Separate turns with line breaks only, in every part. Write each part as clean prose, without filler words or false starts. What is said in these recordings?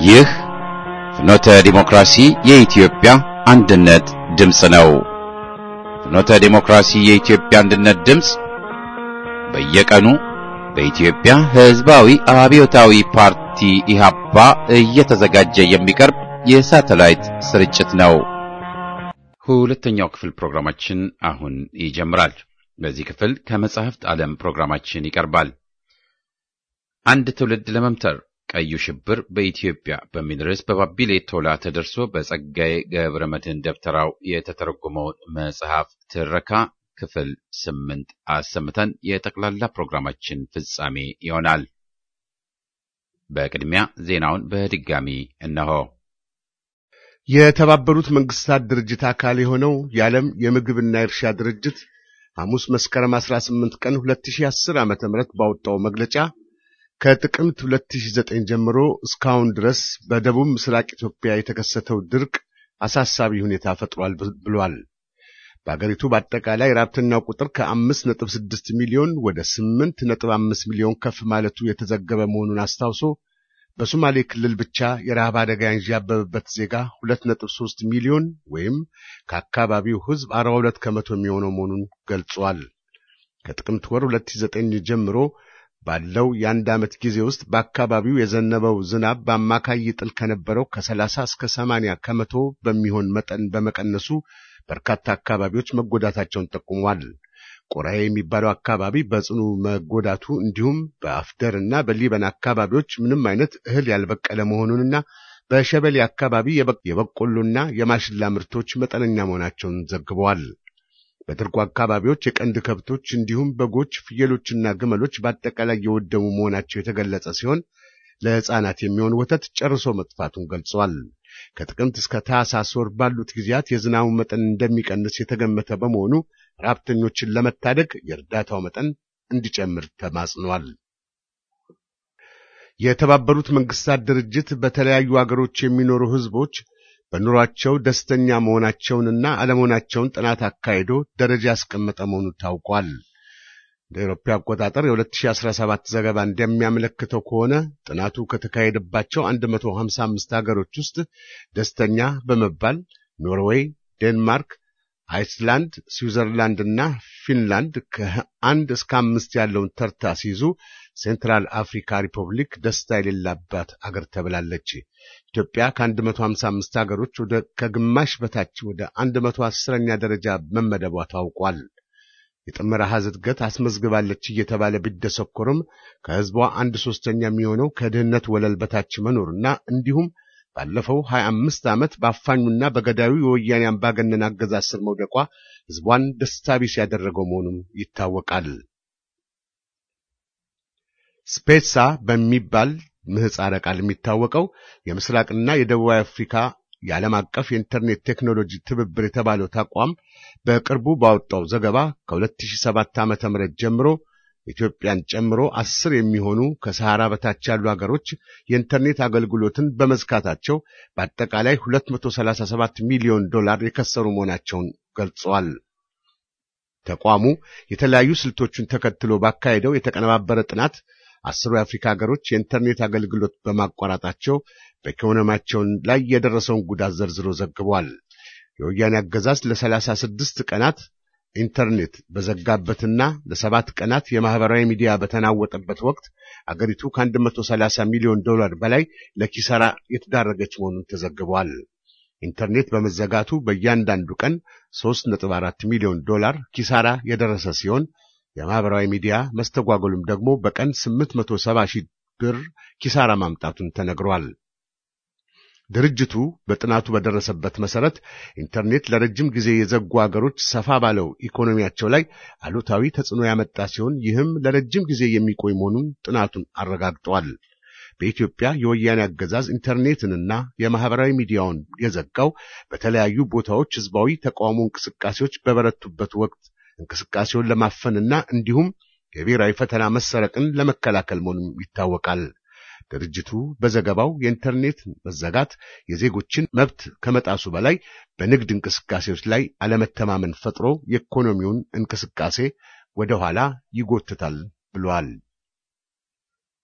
ይህ ፍኖተ ዲሞክራሲ የኢትዮጵያ አንድነት ድምፅ ነው። ፍኖተ ዲሞክራሲ የኢትዮጵያ አንድነት ድምፅ በየቀኑ በኢትዮጵያ ሕዝባዊ አብዮታዊ ፓርቲ ኢህአፓ እየተዘጋጀ የሚቀርብ የሳተላይት ስርጭት ነው። ሁለተኛው ክፍል ፕሮግራማችን አሁን ይጀምራል። በዚህ ክፍል ከመጻሕፍት ዓለም ፕሮግራማችን ይቀርባል። አንድ ትውልድ ለመምተር ቀዩ ሽብር በኢትዮጵያ በሚል ርዕስ በባቢሌ ቶላ ተደርሶ በጸጋዬ ገብረመድህን ደብተራው የተተረጎመውን መጽሐፍ ትረካ ክፍል 8 አሰምተን የጠቅላላ ፕሮግራማችን ፍጻሜ ይሆናል። በቅድሚያ ዜናውን በድጋሚ እነሆ።
የተባበሩት መንግስታት ድርጅት አካል የሆነው የዓለም የምግብና የእርሻ ድርጅት ሐሙስ መስከረም 18 ቀን 2010 ዓ.ም ባወጣው መግለጫ ከጥቅምት 2009 ጀምሮ እስካሁን ድረስ በደቡብ ምስራቅ ኢትዮጵያ የተከሰተው ድርቅ አሳሳቢ ሁኔታ ፈጥሯል ብሏል። በአገሪቱ በአጠቃላይ ራብተኛው ቁጥር ከ5.6 ሚሊዮን ወደ 8.5 ሚሊዮን ከፍ ማለቱ የተዘገበ መሆኑን አስታውሶ በሶማሌ ክልል ብቻ የረሃብ አደጋ ያንዣበበበት ዜጋ 2.3 ሚሊዮን ወይም ከአካባቢው ሕዝብ 42 ከመቶ የሚሆነው መሆኑን ገልጿል። ከጥቅምት ወር 2009 ጀምሮ ባለው የአንድ ዓመት ጊዜ ውስጥ በአካባቢው የዘነበው ዝናብ በአማካይ ይጥል ከነበረው ከ30 እስከ 80 ከመቶ በሚሆን መጠን በመቀነሱ በርካታ አካባቢዎች መጎዳታቸውን ጠቁሟል። ቆራዬ የሚባለው አካባቢ በጽኑ መጎዳቱ እንዲሁም በአፍደርና በሊበን አካባቢዎች ምንም አይነት እህል ያልበቀለ መሆኑንና በሸበሌ አካባቢ የበቆሎና የማሽላ ምርቶች መጠነኛ መሆናቸውን ዘግበዋል። በድርቁ አካባቢዎች የቀንድ ከብቶች እንዲሁም በጎች፣ ፍየሎችና ግመሎች በአጠቃላይ የወደሙ መሆናቸው የተገለጸ ሲሆን ለሕፃናት የሚሆን ወተት ጨርሶ መጥፋቱን ገልጿል። ከጥቅምት እስከ ታኅሳስ ወር ባሉት ጊዜያት የዝናቡ መጠን እንደሚቀንስ የተገመተ በመሆኑ ራብተኞችን ለመታደግ የእርዳታው መጠን እንዲጨምር ተማጽኗል። የተባበሩት መንግስታት ድርጅት በተለያዩ አገሮች የሚኖሩ ሕዝቦች በኑሯቸው ደስተኛ መሆናቸውንና አለመሆናቸውን ጥናት አካሂዶ ደረጃ ያስቀመጠ መሆኑ ታውቋል። እንደ አውሮፓ አቆጣጠር የ2017 ዘገባ እንደሚያመለክተው ከሆነ ጥናቱ ከተካሄደባቸው 155 ሀገሮች ውስጥ ደስተኛ በመባል ኖርዌይ፣ ዴንማርክ፣ አይስላንድ፣ ስዊዘርላንድ እና ፊንላንድ ከ1 እስከ 5 ያለውን ተርታ ሲይዙ ሴንትራል አፍሪካ ሪፐብሊክ ደስታ የሌላባት አገር ተብላለች። ኢትዮጵያ ከ155 ሀገሮች ወደ ከግማሽ በታች ወደ 110ኛ ደረጃ መመደቧ ታውቋል። የጥምር አሃዝ እድገት አስመዝግባለች እየተባለ ቢደሰኮርም ከህዝቧ 1/3 የሚሆነው ከድህነት ወለል በታች መኖርና እንዲሁም ባለፈው 25 ዓመት በአፋኙና በገዳዩ የወያኔ አምባገነን አገዛዝ ስር መውደቋ ህዝቧን ደስታ ቢስ ያደረገው መሆኑን ይታወቃል። ስፔሳ በሚባል ምህጻረ ቃል የሚታወቀው የምስራቅና የደቡብ አፍሪካ የዓለም አቀፍ የኢንተርኔት ቴክኖሎጂ ትብብር የተባለው ተቋም በቅርቡ ባወጣው ዘገባ ከ2007 ዓ.ም ጀምሮ ኢትዮጵያን ጨምሮ 10 የሚሆኑ ከሰሃራ በታች ያሉ ሀገሮች የኢንተርኔት አገልግሎትን በመዝጋታቸው በአጠቃላይ $237 ሚሊዮን የከሰሩ መሆናቸውን ገልጸዋል። ተቋሙ የተለያዩ ስልቶችን ተከትሎ ባካሄደው የተቀነባበረ ጥናት 10 የአፍሪካ ሀገሮች የኢንተርኔት አገልግሎት በማቋረጣቸው በኢኮኖሚያቸው ላይ የደረሰውን ጉዳት ዘርዝሮ ዘግቧል። የወያኔ አገዛዝ ለ36 ቀናት ኢንተርኔት በዘጋበትና ለ7 ቀናት የማህበራዊ ሚዲያ በተናወጠበት ወቅት አገሪቱ ከ130 ሚሊዮን በላይ ለኪሳራ የተዳረገች መሆኑን ተዘግቧል። ኢንተርኔት በመዘጋቱ በእያንዳንዱ ቀን $3.4 ሚሊዮን ኪሳራ የደረሰ ሲሆን የማህበራዊ ሚዲያ መስተጓጎሉም ደግሞ በቀን $870,000 ኪሳራ ማምጣቱን ተነግሯል። ድርጅቱ በጥናቱ በደረሰበት መሰረት ኢንተርኔት ለረጅም ጊዜ የዘጉ አገሮች ሰፋ ባለው ኢኮኖሚያቸው ላይ አሉታዊ ተጽዕኖ ያመጣ ሲሆን ይህም ለረጅም ጊዜ የሚቆይ መሆኑን ጥናቱን አረጋግጧል። በኢትዮጵያ የወያኔ አገዛዝ ኢንተርኔትንና የማህበራዊ ሚዲያውን የዘጋው በተለያዩ ቦታዎች ህዝባዊ ተቃውሞ እንቅስቃሴዎች በበረቱበት ወቅት እንቅስቃሴውን ለማፈንና እንዲሁም የብሔራዊ ፈተና መሰረቅን ለመከላከል መሆኑን ይታወቃል። ድርጅቱ በዘገባው የኢንተርኔት መዘጋት የዜጎችን መብት ከመጣሱ በላይ በንግድ እንቅስቃሴዎች ላይ አለመተማመን ፈጥሮ የኢኮኖሚውን እንቅስቃሴ ወደ ኋላ ይጎትታል ብሏል።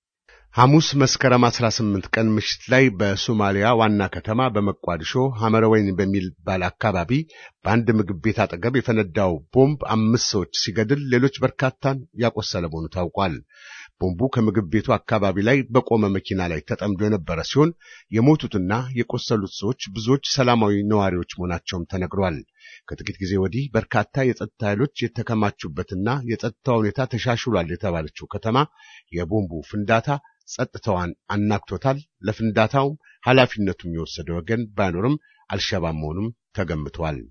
ሐሙስ መስከረም 18 ቀን ምሽት ላይ በሶማሊያ ዋና ከተማ በመቋዲሾ ሐመረወይን በሚባል አካባቢ በአንድ ምግብ ቤት አጠገብ የፈነዳው ቦምብ 5 ሰዎች ሲገድል ሌሎች በርካታን ያቆሰለ መሆኑ ታውቋል። ቦምቡ ከምግብ ቤቱ አካባቢ ላይ በቆመ መኪና ላይ ተጠምዶ የነበረ ሲሆን የሞቱትና የቆሰሉት ሰዎች ብዙዎች ሰላማዊ ነዋሪዎች መሆናቸውም ተነግሯል። ከጥቂት ጊዜ ወዲህ በርካታ የጸጥታ ኃይሎች የተከማቹበትና የጸጥታ ሁኔታ ተሻሽሏል የተባለችው ከተማ የቦምቡ ፍንዳታ ጸጥታዋን አናክቶታል። ለፍንዳታው ኃላፊነቱን የወሰደ ወገን ባይኖርም አልሸባብ መሆኑም ተገምቷል።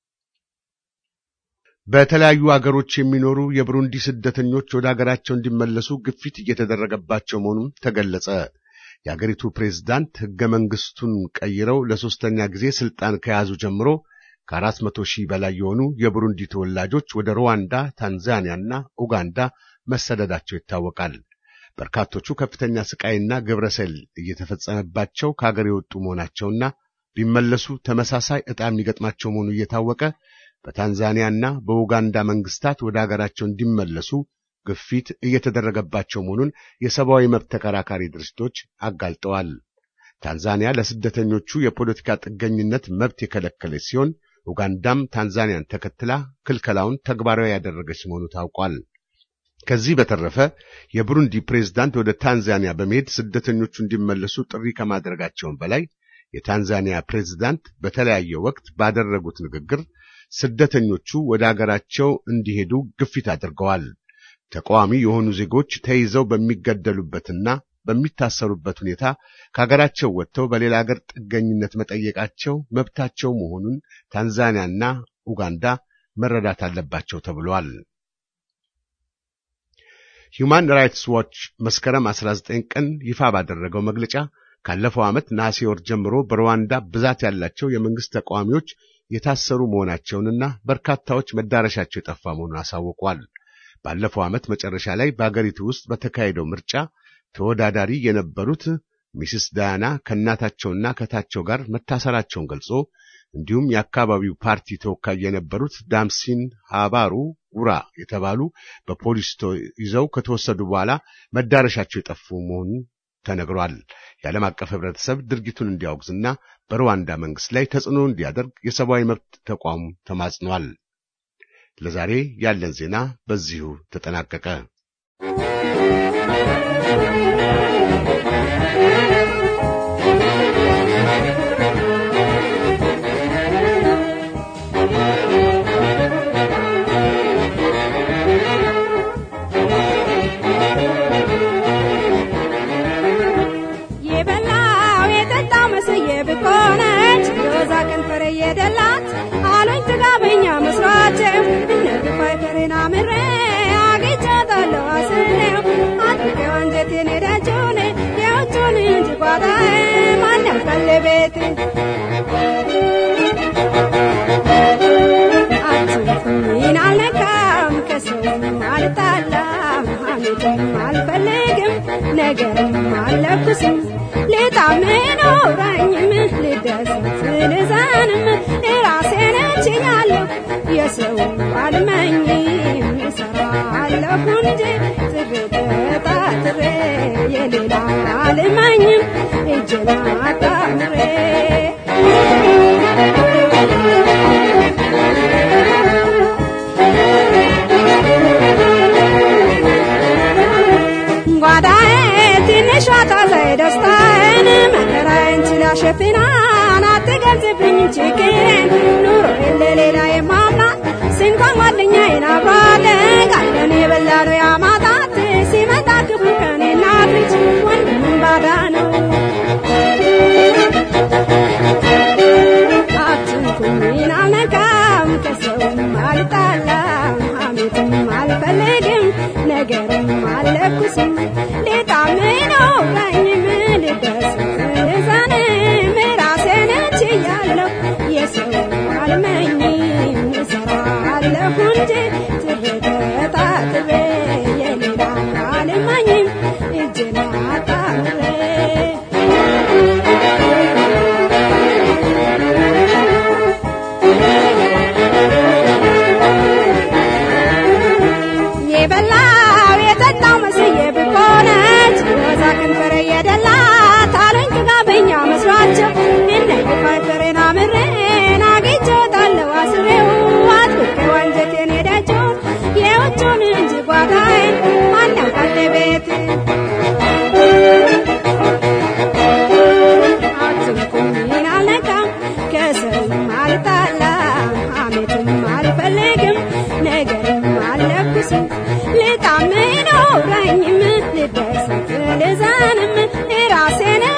በተለያዩ አገሮች የሚኖሩ የብሩንዲ ስደተኞች ወደ አገራቸው እንዲመለሱ ግፊት እየተደረገባቸው መሆኑም ተገለጸ። የአገሪቱ ፕሬዝዳንት ሕገ መንግስቱን ቀይረው ለሶስተኛ ጊዜ ስልጣን ከያዙ ጀምሮ ከ400,000 በላይ የሆኑ የብሩንዲ ተወላጆች ወደ ሩዋንዳ፣ ታንዛኒያና ኡጋንዳ መሰደዳቸው ይታወቃል። በርካቶቹ ከፍተኛ ስቃይና ግብረሰል እየተፈጸመባቸው ከሀገር የወጡ መሆናቸውና ቢመለሱ ተመሳሳይ ዕጣ የሚገጥማቸው መሆኑ እየታወቀ በታንዛኒያና በኡጋንዳ መንግስታት ወደ ሀገራቸው እንዲመለሱ ግፊት እየተደረገባቸው መሆኑን የሰብአዊ መብት ተከራካሪ ድርጅቶች አጋልጠዋል። ታንዛኒያ ለስደተኞቹ የፖለቲካ ጥገኝነት መብት የከለከለች ሲሆን ኡጋንዳም ታንዛኒያን ተከትላ ክልከላውን ተግባራዊ ያደረገች መሆኑ ታውቋል። ከዚህ በተረፈ የብሩንዲ ፕሬዝዳንት ወደ ታንዛኒያ በመሄድ ስደተኞቹ እንዲመለሱ ጥሪ ከማድረጋቸው በላይ የታንዛኒያ ፕሬዝዳንት በተለያየ ወቅት ባደረጉት ንግግር ስደተኞቹ ወደ አገራቸው እንዲሄዱ ግፊት አድርገዋል። ተቃዋሚ የሆኑ ዜጎች ተይዘው በሚገደሉበትና በሚታሰሩበት ሁኔታ ከሀገራቸው ወጥተው በሌላ ሀገር ጥገኝነት መጠየቃቸው መብታቸው መሆኑን ታንዛኒያና ኡጋንዳ መረዳት አለባቸው ተብሏል። ሁማን ራይትስ ዋች መስከረም 19 ቀን ይፋ ባደረገው መግለጫ ካለፈው ዓመት ነሐሴ ወር ጀምሮ በሩዋንዳ ብዛት ያላቸው የመንግስት ተቃዋሚዎች የታሰሩ መሆናቸውንና በርካታዎች መዳረሻቸው የጠፋ መሆኑን አሳውቋል። ባለፈው ዓመት መጨረሻ ላይ በአገሪቱ ውስጥ በተካሄደው ምርጫ ተወዳዳሪ የነበሩት ሚስስ ዳያና ከእናታቸውና ከታቸው ጋር መታሰራቸውን ገልጾ እንዲሁም የአካባቢው ፓርቲ ተወካይ የነበሩት ዳምሲን ሃባሩ ጉራ የተባሉ በፖሊስ ይዘው ከተወሰዱ በኋላ መዳረሻቸው የጠፉ መሆኑን ተነግሯል። የዓለም አቀፍ ህብረተሰብ ድርጊቱን እንዲያወግዝና በሩዋንዳ መንግስት ላይ ተጽዕኖ እንዲያደርግ የሰብአዊ መብት ተቋም ተማጽኗል። ለዛሬ ያለን ዜና በዚሁ ተጠናቀቀ።
የደላት አሉኝ ተጋበኛ መስራቸው ነግፋይ ከሬና ምሬ አገጫታለሁ አስኔው አጥቄው አንጀቴን ሄዳቸውን የውጩን እንጂ ጓዳዬ ማንም ቀለቤት አትፉኝን አልነካም ከሰውም አልጣላም ሐሜትም አልፈልግም ነገርም አልለኩስም ሌጣምን ወራኝም ልደሰት ልዛንም ራሴን እችላለሁ የሰው አልመኝም እሰራለሁ እንጂ ትርተጣጥሬ የሌላ አልመኝም እጅና አጣምሬ ጓዳዬ ትንሿ ታዛይ ደስታዬን መከራዬን ችላ ሸፍናን አትገልጽብኝ ችግሬን ኑሮዬን ለሌላ የማምናት ስንኳን ጓደኛዬን አብራለቅ አለን የበላሉ ያማጣት ሲመጣ ክፉ ከኔና ልጅ ወንድምን ባዳ ነው አትንኩኝን አልነካም ከሰውም አልጣላም ሐሜትም አልፈልግም ነገርም አልለኩስም ሌጣምን ወራኝም ልደሰት ልዛንም ራሴን እችላለሁ የሰው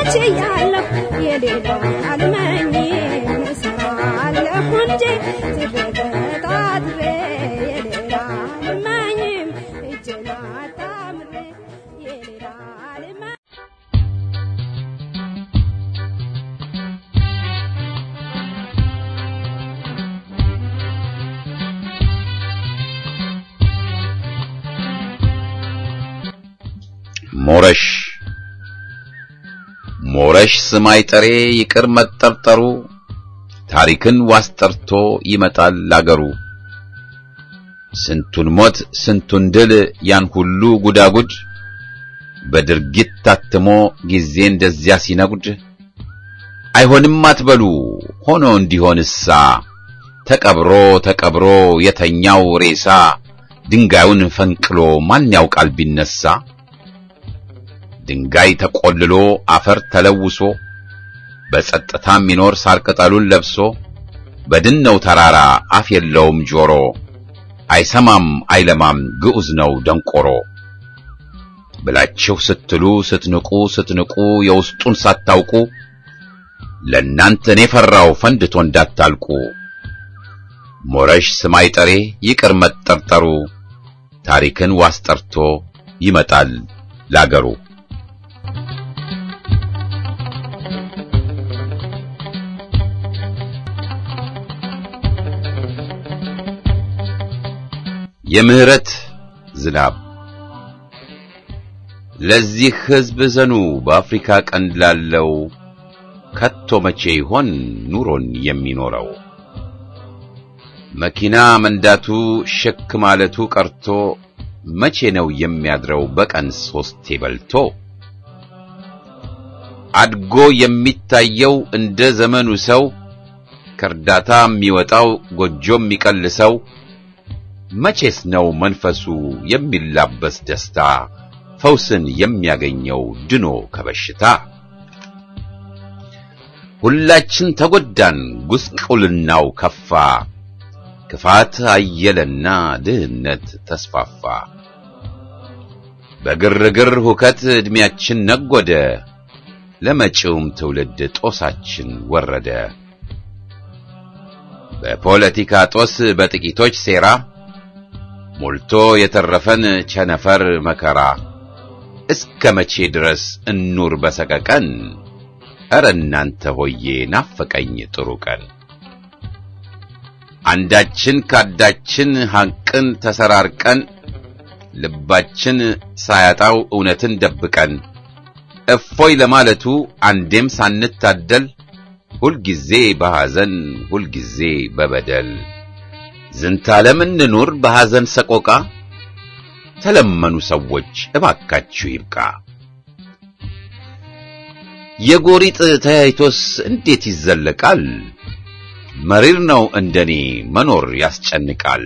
ችያለሁ የሌላ አልመኝም እሰራለሁ እንጂ ተፈታትሬ የሌላ አልመኝም እጄን አጣምሬ የሌላ አልመኝም
ሞረሽ ስማይ ጠሬ ይቅር መጠርጠሩ ታሪክን ዋስጠርቶ ይመጣል ላገሩ ስንቱን ሞት ስንቱን ድል ያን ሁሉ ጉዳጉድ በድርጊት ታትሞ ጊዜ እንደዚያ ሲነጉድ አይሆንም አትበሉ ሆኖ እንዲሆንሳ ተቀብሮ የተኛው ሬሳ ድንጋዩን ፈንቅሎ ማን ያውቃል ቢነሳ ድንጋይ ተቆልሎ አፈር ተለውሶ በጸጥታም ሚኖር ሳር ቅጠሉን ለብሶ በድነው ተራራ አፍ የለውም ጆሮ አይሰማም አይለማም ግዑዝ ነው ደንቆሮ ብላችሁ ስትሉ ስትንቁ የውስጡን ሳታውቁ ለእናንተ እኔ ፈራው ፈንድቶ እንዳታልቁ ሞረሽ ስማይ ጠሬ ይቅር መጠርጠሩ ታሪክን ዋስጠርቶ ይመጣል ላገሩ የምህረት ዝናብ ለዚህ ሕዝብ ዘኑ በአፍሪካ ቀንድ ላለው ከቶ መቼ ይሆን ኑሮን የሚኖረው መኪና መንዳቱ ሸክ ማለቱ ቀርቶ መቼ ነው የሚያድረው በቀን 3 በልቶ አድጎ የሚታየው እንደ ዘመኑ ሰው ከርዳታ የሚወጣው ጎጆ የሚቀልሰው መቼስ ነው መንፈሱ የሚላበስ ደስታ ፈውስን የሚያገኘው ድኖ ከበሽታ ሁላችን ተጎዳን ጉስቁልናው ከፋ ክፋት አየለና ድህነት ተስፋፋ በግርግር ሁከት እድሜያችን ነጎደ ለመጪውም ትውልድ ጦሳችን ወረደ በፖለቲካ ጦስ በጥቂቶች ሴራ ሞልቶ የተረፈን ቸነፈር መከራ እስከ መቼ ድረስ እንኑር በሰቀቀን ኧረ እናንተ ሆዬ ናፈቀኝ ጥሩ ቀን አንዳችን ካዳችን ሐቅን ተሰራርቀን ልባችን ሳያጣው እውነትን ደብቀን እፎይ ለማለቱ አንዴም ሳንታደል ሁልጊዜ በሐዘን ሁልጊዜ በበደል ዝንታለም እንኑር በሐዘን ሰቆቃ ተለመኑ ሰዎች እባካችሁ ይብቃ የጎሪጥ ተያይቶስ እንዴት ይዘለቃል መሪር ነው እንደኔ መኖር ያስጨንቃል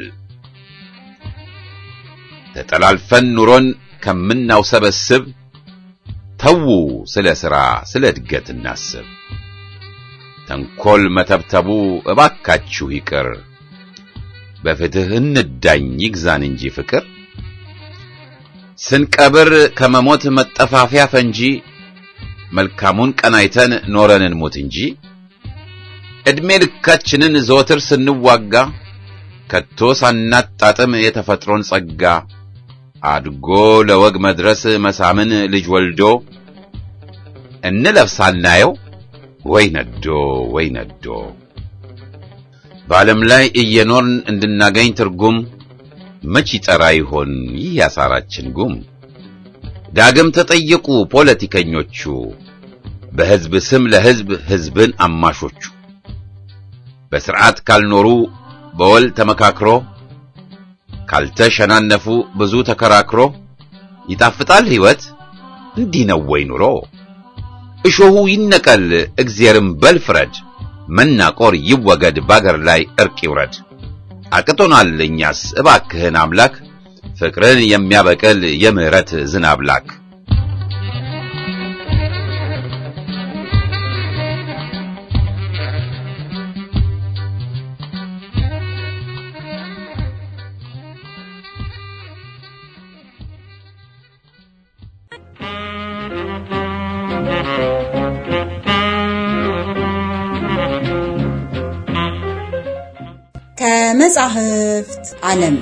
ተጠላልፈን ኑሮን ከምናው ሰበስብ ተው ስለ ሥራ ስለ እድገት እናስብ ተንኮል መተብተቡ እባካችሁ ይቅር በፍትህ እንዳኝ ይግዛን እንጂ ፍቅር ስንቀብር ከመሞት መጠፋፊያ ፈንጂ መልካሙን ቀናይተን ኖረንን ሞት እንጂ እድሜ ልካችንን ዘወትር ስንዋጋ ከቶ ሳናጣጥም የተፈጥሮን ጸጋ አድጎ ለወግ መድረስ መሳምን ልጅ ወልዶ እንለብሳናየው ወይ ነዶ በዓለም ላይ እየኖርን እንድናገኝ ትርጉም መች ይጠራ ይሆን ይህ ያሳራችን ጉም ዳግም ተጠየቁ ፖለቲከኞቹ በሕዝብ ስም ለሕዝብ ሕዝብን አማሾቹ በሥርዓት ካልኖሩ በወል ተመካክሮ ካልተሸናነፉ ብዙ ተከራክሮ ይጣፍጣል ሕይወት እንዲህ ነው ወይ ኑሮ እሾሁ ይነቀል እግዚአብሔርም በልፍረድ መናቆር ይወገድ ባገር ላይ እርቅ ይውረድ አቅቶናል እኛስ እባክህን አምላክ ፍቅርን የሚያበቅል የምህረት ዝናብ ላክ
ከመጻሕፍት ዓለም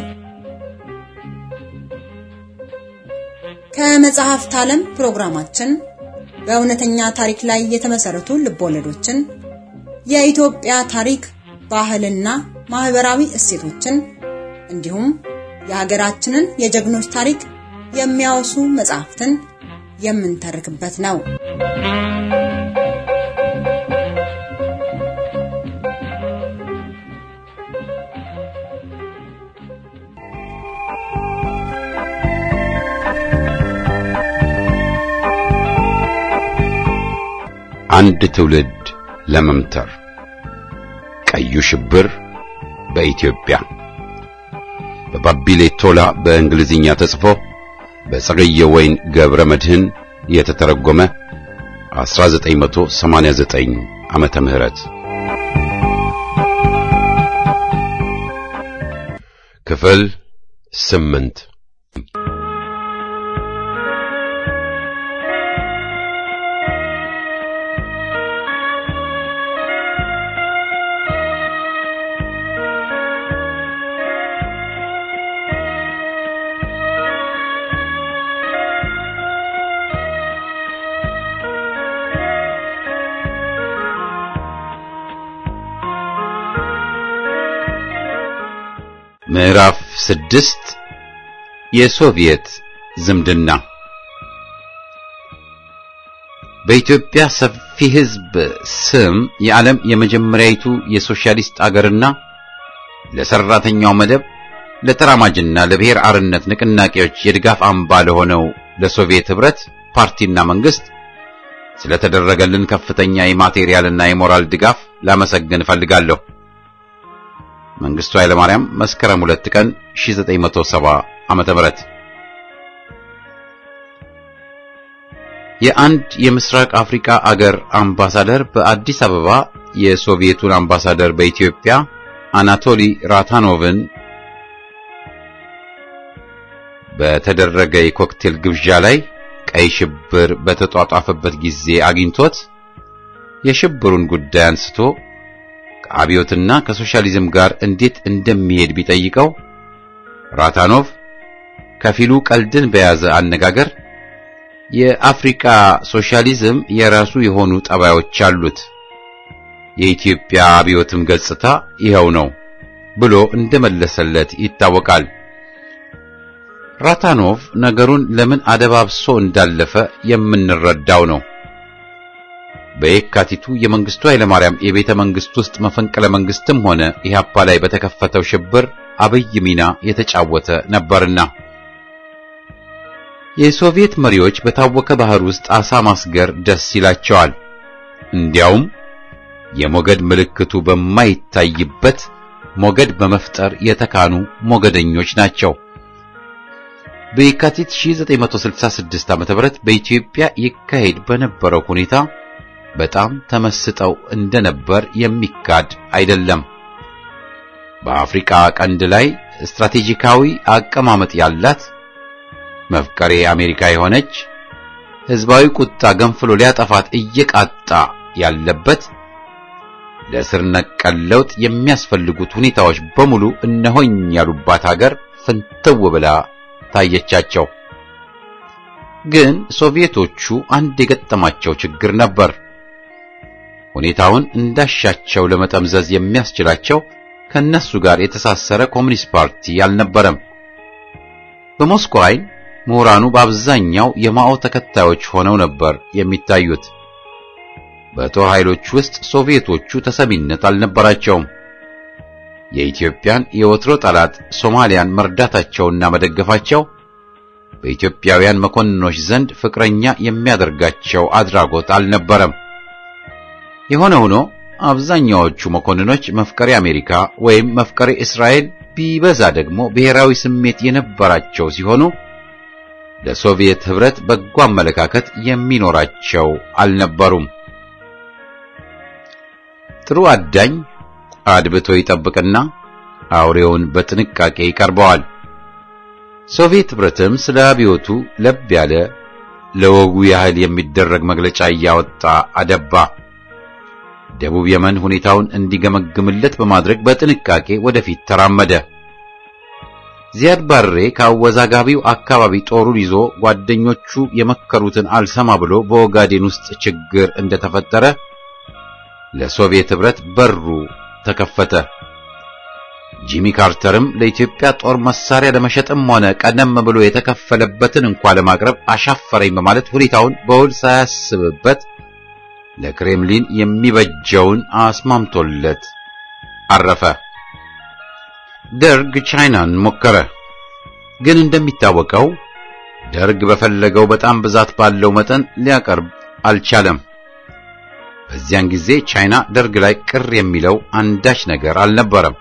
ከመጻሕፍት ዓለም ፕሮግራማችን በእውነተኛ ታሪክ ላይ የተመሰረቱ ልቦለዶችን፣ የኢትዮጵያ ታሪክ፣ ባህልና ማህበራዊ እሴቶችን እንዲሁም የሀገራችንን የጀግኖች ታሪክ የሚያወሱ መጻሕፍትን የምንተርክበት ነው።
አንድ ትውልድ ለመምተር ቀዩ ሽብር በኢትዮጵያ በባቢሌ ቶላ በእንግሊዝኛ ተጽፎ በጸገየ ወይን ገብረ መድህን የተተረጎመ 1989 ዓመተ ምህረት ክፍል 8 ምዕራፍ 6 የሶቪየት ዝምድና በኢትዮጵያ ሰፊ ሕዝብ ስም የዓለም የመጀመሪያይቱ የሶሻሊስት አገርና ለሰራተኛው መደብ ለተራማጅና ለብሔር አርነት ንቅናቄዎች የድጋፍ አምባ ለሆነው ለሶቪየት ህብረት ፓርቲና መንግስት ስለተደረገልን ከፍተኛ የማቴሪያልና የሞራል ድጋፍ ላመሰግን ፈልጋለሁ። መንግስቱ ኃይለ ማርያም መስከረም 2 ቀን 1970 ዓመተ ምህረት የአንድ የምስራቅ አፍሪካ አገር አምባሳደር በአዲስ አበባ የሶቪየቱን አምባሳደር በኢትዮጵያ አናቶሊ ራታኖቭን በተደረገ የኮክቴል ግብዣ ላይ ቀይ ሽብር በተጧጧፈበት ጊዜ አግኝቶት የሽብሩን ጉዳይ አንስቶ ከአብዮትና ከሶሻሊዝም ጋር እንዴት እንደሚሄድ ቢጠይቀው ራታኖቭ ከፊሉ ቀልድን በያዘ አነጋገር የአፍሪካ ሶሻሊዝም የራሱ የሆኑ ጠባዮች አሉት፣ የኢትዮጵያ አብዮትም ገጽታ ይኸው ነው ብሎ እንደመለሰለት ይታወቃል። ራታኖቭ ነገሩን ለምን አደባብሶ እንዳለፈ የምንረዳው ነው። በየካቲቱ የመንግስቱ ኃይለ ማርያም የቤተ መንግስት ውስጥ መፈንቅለ መንግስትም ሆነ ኢህአፓ ላይ በተከፈተው ሽብር አብይ ሚና የተጫወተ ነበርና የሶቪየት መሪዎች በታወከ ባህር ውስጥ አሳ ማስገር ደስ ይላቸዋል። እንዲያውም የሞገድ ምልክቱ በማይታይበት ሞገድ በመፍጠር የተካኑ ሞገደኞች ናቸው። በየካቲት 1966 ዓ.ም በኢትዮጵያ ይካሄድ በነበረው ሁኔታ በጣም ተመስጠው እንደነበር የሚካድ አይደለም። በአፍሪካ ቀንድ ላይ ስትራቴጂካዊ አቀማመጥ ያላት መፍቀሬ አሜሪካ የሆነች ህዝባዊ ቁጣ ገንፍሎ ሊያጠፋት እየቃጣ ያለበት ለስር ነቀል ለውጥ የሚያስፈልጉት ሁኔታዎች በሙሉ እነሆኝ ያሉባት ሀገር ፍንትው ብላ ታየቻቸው። ግን ሶቪየቶቹ አንድ የገጠማቸው ችግር ነበር። ሁኔታውን እንዳሻቸው ለመጠምዘዝ የሚያስችላቸው ከነሱ ጋር የተሳሰረ ኮሙኒስት ፓርቲ አልነበረም። በሞስኮ አይን ምሁራኑ በአብዛኛው የማኦ ተከታዮች ሆነው ነበር የሚታዩት። በጦር ኃይሎች ውስጥ ሶቪየቶቹ ተሰሚነት አልነበራቸውም። የኢትዮጵያን የወትሮ ጠላት ሶማሊያን መርዳታቸውና መደገፋቸው በኢትዮጵያውያን መኮንኖች ዘንድ ፍቅረኛ የሚያደርጋቸው አድራጎት አልነበረም። የሆነ ሆኖ አብዛኛዎቹ መኮንኖች መፍቀሬ አሜሪካ ወይም መፍቀሬ እስራኤል ቢበዛ ደግሞ ብሔራዊ ስሜት የነበራቸው ሲሆኑ ለሶቪየት ህብረት በጎ አመለካከት የሚኖራቸው አልነበሩም። ጥሩ አዳኝ አድብቶ ይጠብቅና አውሬውን በጥንቃቄ ይቀርበዋል። ሶቪየት ህብረትም ስለ አብዮቱ ለብ ያለ ለወጉ ያህል የሚደረግ መግለጫ እያወጣ አደባ። ደቡብ የመን ሁኔታውን እንዲገመግምለት በማድረግ በጥንቃቄ ወደፊት ተራመደ። ዚያድ ባሬ ከአወዛጋቢው አካባቢ ጦሩን ይዞ ጓደኞቹ የመከሩትን አልሰማ ብሎ በኦጋዴን ውስጥ ችግር እንደተፈጠረ ለሶቪየት ህብረት በሩ ተከፈተ። ጂሚ ካርተርም ለኢትዮጵያ ጦር መሳሪያ ለመሸጥም ሆነ ቀደም ብሎ የተከፈለበትን እንኳን ለማቅረብ አሻፈረኝ በማለት ሁኔታውን በውል ሳያስብበት ለክሬምሊን የሚበጀውን አስማምቶለት አረፈ። ደርግ ቻይናን ሞከረ። ግን እንደሚታወቀው ደርግ በፈለገው በጣም ብዛት ባለው መጠን ሊያቀርብ አልቻለም። በዚያን ጊዜ ቻይና ደርግ ላይ ቅር የሚለው አንዳች ነገር አልነበረም።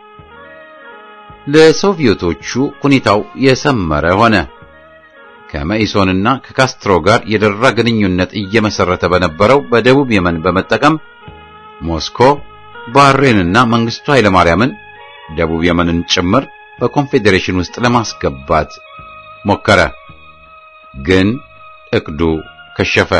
ለሶቪየቶቹ ሁኔታው የሰመረ ሆነ። ከመኢሶንና ከካስትሮ ጋር የደራ ግንኙነት እየመሰረተ በነበረው በደቡብ የመን በመጠቀም ሞስኮ ባሬንና መንግስቱ ኃይለማርያምን ደቡብ የመንን ጭምር በኮንፌዴሬሽን ውስጥ ለማስገባት ሞከረ። ግን እቅዱ ከሸፈ።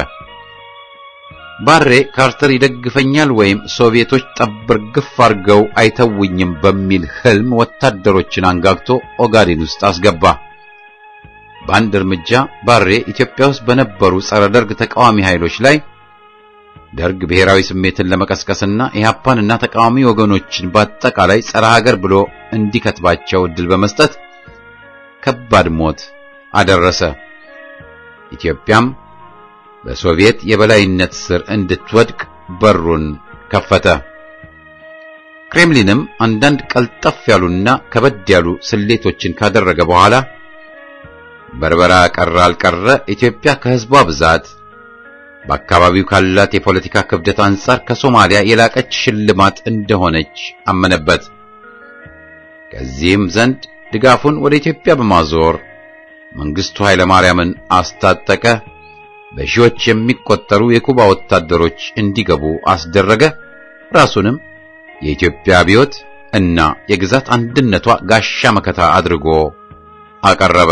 ባሬ ካርተር ይደግፈኛል ወይም ሶቪየቶች ጠብር ግፍ አርገው አይተውኝም በሚል ህልም ወታደሮችን አንጋግቶ ኦጋዴን ውስጥ አስገባ። በአንድ እርምጃ ባሬ ኢትዮጵያ ውስጥ በነበሩ ጸረ ደርግ ተቃዋሚ ኃይሎች ላይ ደርግ ብሔራዊ ስሜትን ለመቀስቀስና ኢህአፓንና ተቃዋሚ ወገኖችን በአጠቃላይ ጸረ ሀገር ብሎ እንዲከትባቸው እድል በመስጠት ከባድ ሞት አደረሰ። ኢትዮጵያም በሶቪየት የበላይነት ስር እንድትወድቅ በሩን ከፈተ። ክሬምሊንም አንዳንድ ቀልጠፍ ያሉና ከበድ ያሉ ስሌቶችን ካደረገ በኋላ በርበራ ቀረ አልቀረ ኢትዮጵያ ከህዝቧ ብዛት በአካባቢው ካላት የፖለቲካ ክብደት አንጻር ከሶማሊያ የላቀች ሽልማት እንደሆነች አመነበት። ከዚህም ዘንድ ድጋፉን ወደ ኢትዮጵያ በማዞር መንግስቱ ኃይለማርያምን አስታጠቀ። በሺዎች የሚቆጠሩ የኩባ ወታደሮች እንዲገቡ አስደረገ። ራሱንም የኢትዮጵያ አብዮት እና የግዛት አንድነቷ ጋሻ መከታ አድርጎ አቀረበ።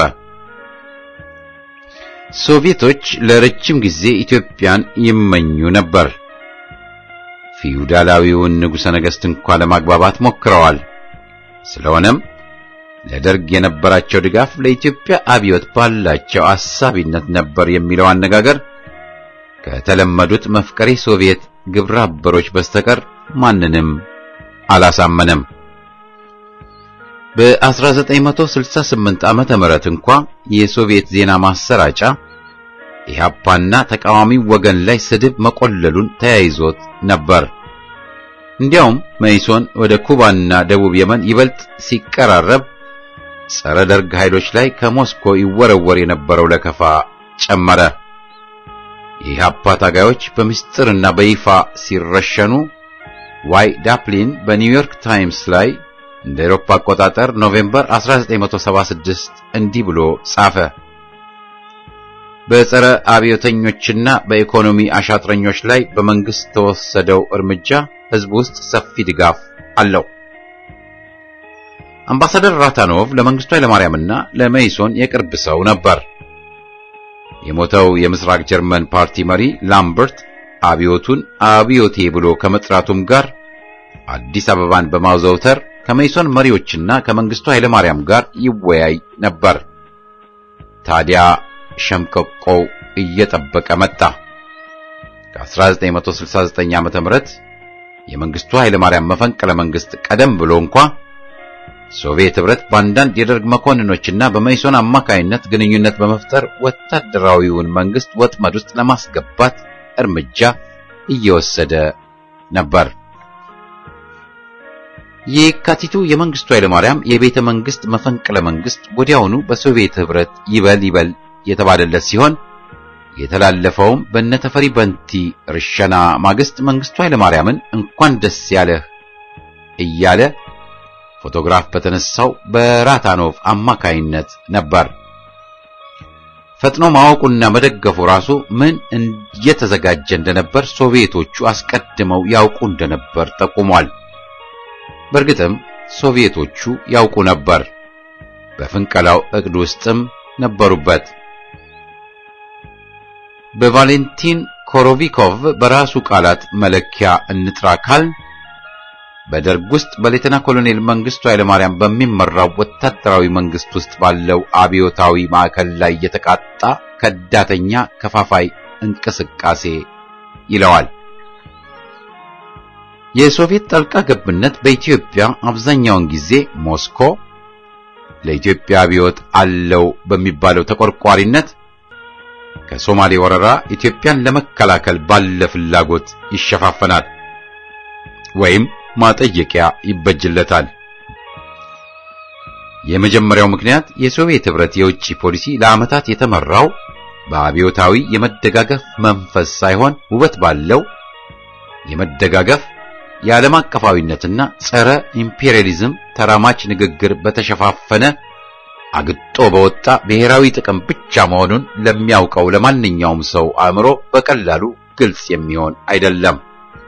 ሶቪየቶች ለረጅም ጊዜ ኢትዮጵያን ይመኙ ነበር። ፊውዳላዊውን ንጉሠ ነገሥት እንኳን ለማግባባት ሞክረዋል። ስለሆነም ለደርግ የነበራቸው ድጋፍ ለኢትዮጵያ አብዮት ባላቸው አሳቢነት ነበር የሚለው አነጋገር ከተለመዱት መፍቀሬ ሶቪየት ግብረ አበሮች በስተቀር ማንንም አላሳመነም። በ1968 ዓመተ ምህረት እንኳን የሶቪየት ዜና ማሰራጫ ኢህአፓና ተቃዋሚ ወገን ላይ ስድብ መቆለሉን ተያይዞት ነበር። እንዲያውም መኢሶን ወደ ኩባና ደቡብ የመን ይበልጥ ሲቀራረብ ጸረ ደርግ ኃይሎች ላይ ከሞስኮ ይወረወር የነበረው ለከፋ ጨመረ። የኢህአፓ ታጋዮች በምስጢርና በይፋ ሲረሸኑ ዋይ ዳፕሊን በኒውዮርክ ታይምስ ላይ እንደ አውሮፓ አቆጣጠር ኖቬምበር 1976 እንዲህ ብሎ ጻፈ። በጸረ አብዮተኞችና በኢኮኖሚ አሻጥረኞች ላይ በመንግስት ተወሰደው እርምጃ ህዝብ ውስጥ ሰፊ ድጋፍ አለው። አምባሳደር ራታኖቭ ለመንግስቱ ኃይለማርያምና ለመኢሶን የቅርብ ሰው ነበር። የሞተው የምስራቅ ጀርመን ፓርቲ መሪ ላምበርት አብዮቱን አብዮቴ ብሎ ከመጥራቱም ጋር አዲስ አበባን በማውዘውተር ከመኢሶን መሪዎችና ከመንግስቱ ኃይለማርያም ጋር ይወያይ ነበር። ታዲያ ሸምቀቆው እየጠበቀ መጣ። ከ1969 ዓመተ ምህረት የመንግስቱ ኃይለማርያም መፈንቅለ መንግስት ቀደም ብሎ እንኳን ሶቪየት ህብረት በአንዳንድ የደርግ መኮንኖችና በመኢሶን አማካይነት ግንኙነት በመፍጠር ወታደራዊውን መንግስት ወጥመድ ውስጥ ለማስገባት እርምጃ እየወሰደ ነበር። የካቲቱ የመንግስቱ ኃይለማርያም የቤተ መንግስት መፈንቅለ መንግስት ወዲያውኑ በሶቪየት ህብረት ይበል የተባለለት ሲሆን የተላለፈውም በነተፈሪ በንቲ ርሸና ማግስት መንግስቱ ኃይለማርያምን እንኳን ደስ ያለህ እያለ ፎቶግራፍ በተነሳው በራታኖቭ አማካይነት ነበር። ፈጥኖ ማወቁና መደገፉ ራሱ ምን እየተዘጋጀ እንደነበር ሶቪየቶቹ አስቀድመው ያውቁ እንደነበር ጠቁሟል። በእርግጥም ሶቪየቶቹ ያውቁ ነበር። በፍንቀላው እቅድ ውስጥም ነበሩበት። በቫሌንቲን ኮሮቪኮቭ በራሱ ቃላት መለኪያ እንጥራ ካልን በደርግ ውስጥ በሌተና ኮሎኔል መንግስቱ ኃይለማርያም በሚመራው ወታደራዊ መንግስት ውስጥ ባለው አብዮታዊ ማዕከል ላይ የተቃጣ ከዳተኛ ከፋፋይ እንቅስቃሴ ይለዋል። የሶቪየት ጣልቃ ገብነት በኢትዮጵያ አብዛኛውን ጊዜ ሞስኮ ለኢትዮጵያ አብዮት አለው በሚባለው ተቆርቋሪነት ከሶማሌ ወረራ ኢትዮጵያን ለመከላከል ባለ ፍላጎት ይሸፋፈናል ወይም ማጠየቂያ ይበጅለታል። የመጀመሪያው ምክንያት የሶቪየት ህብረት የውጭ ፖሊሲ ለዓመታት የተመራው በአብዮታዊ የመደጋገፍ መንፈስ ሳይሆን ውበት ባለው የመደጋገፍ የዓለም አቀፋዊነትና ጸረ ኢምፔሪያሊዝም ተራማች ንግግር በተሸፋፈነ አግጦ በወጣ ብሔራዊ ጥቅም ብቻ መሆኑን ለሚያውቀው ለማንኛውም ሰው አእምሮ በቀላሉ ግልጽ የሚሆን አይደለም።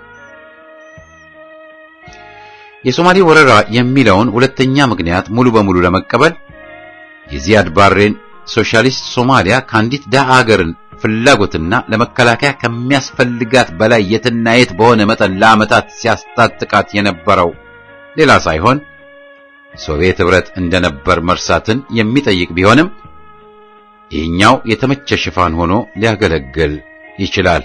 የሶማሌ ወረራ የሚለውን ሁለተኛ ምክንያት ሙሉ በሙሉ ለመቀበል የዚያድ ባሬን ሶሻሊስት ሶማሊያ ከአንዲት ደሃ ሀገርን ፍላጎትና ለመከላከያ ከሚያስፈልጋት በላይ የትና የት በሆነ መጠን ለዓመታት ሲያስታጥቃት የነበረው ሌላ ሳይሆን ሶቪየት ህብረት እንደነበር መርሳትን የሚጠይቅ ቢሆንም ይህኛው የተመቸ ሽፋን ሆኖ ሊያገለግል ይችላል።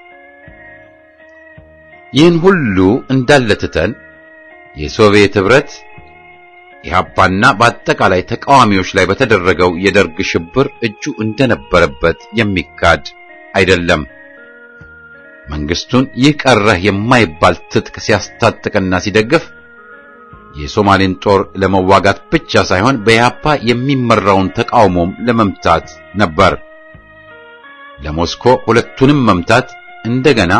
ይህን ሁሉ እንዳለ ትተን የሶቪየት ህብረት ኢህአፓና በአጠቃላይ ተቃዋሚዎች ላይ በተደረገው የደርግ ሽብር እጁ እንደነበረበት የሚካድ አይደለም። መንግስቱን ይህ ቀረህ የማይባል ትጥቅ ሲያስታጥቅና ሲደግፍ የሶማሌን ጦር ለመዋጋት ብቻ ሳይሆን በኢህአፓ የሚመራውን ተቃውሞም ለመምታት ነበር። ለሞስኮ ሁለቱንም መምታት እንደገና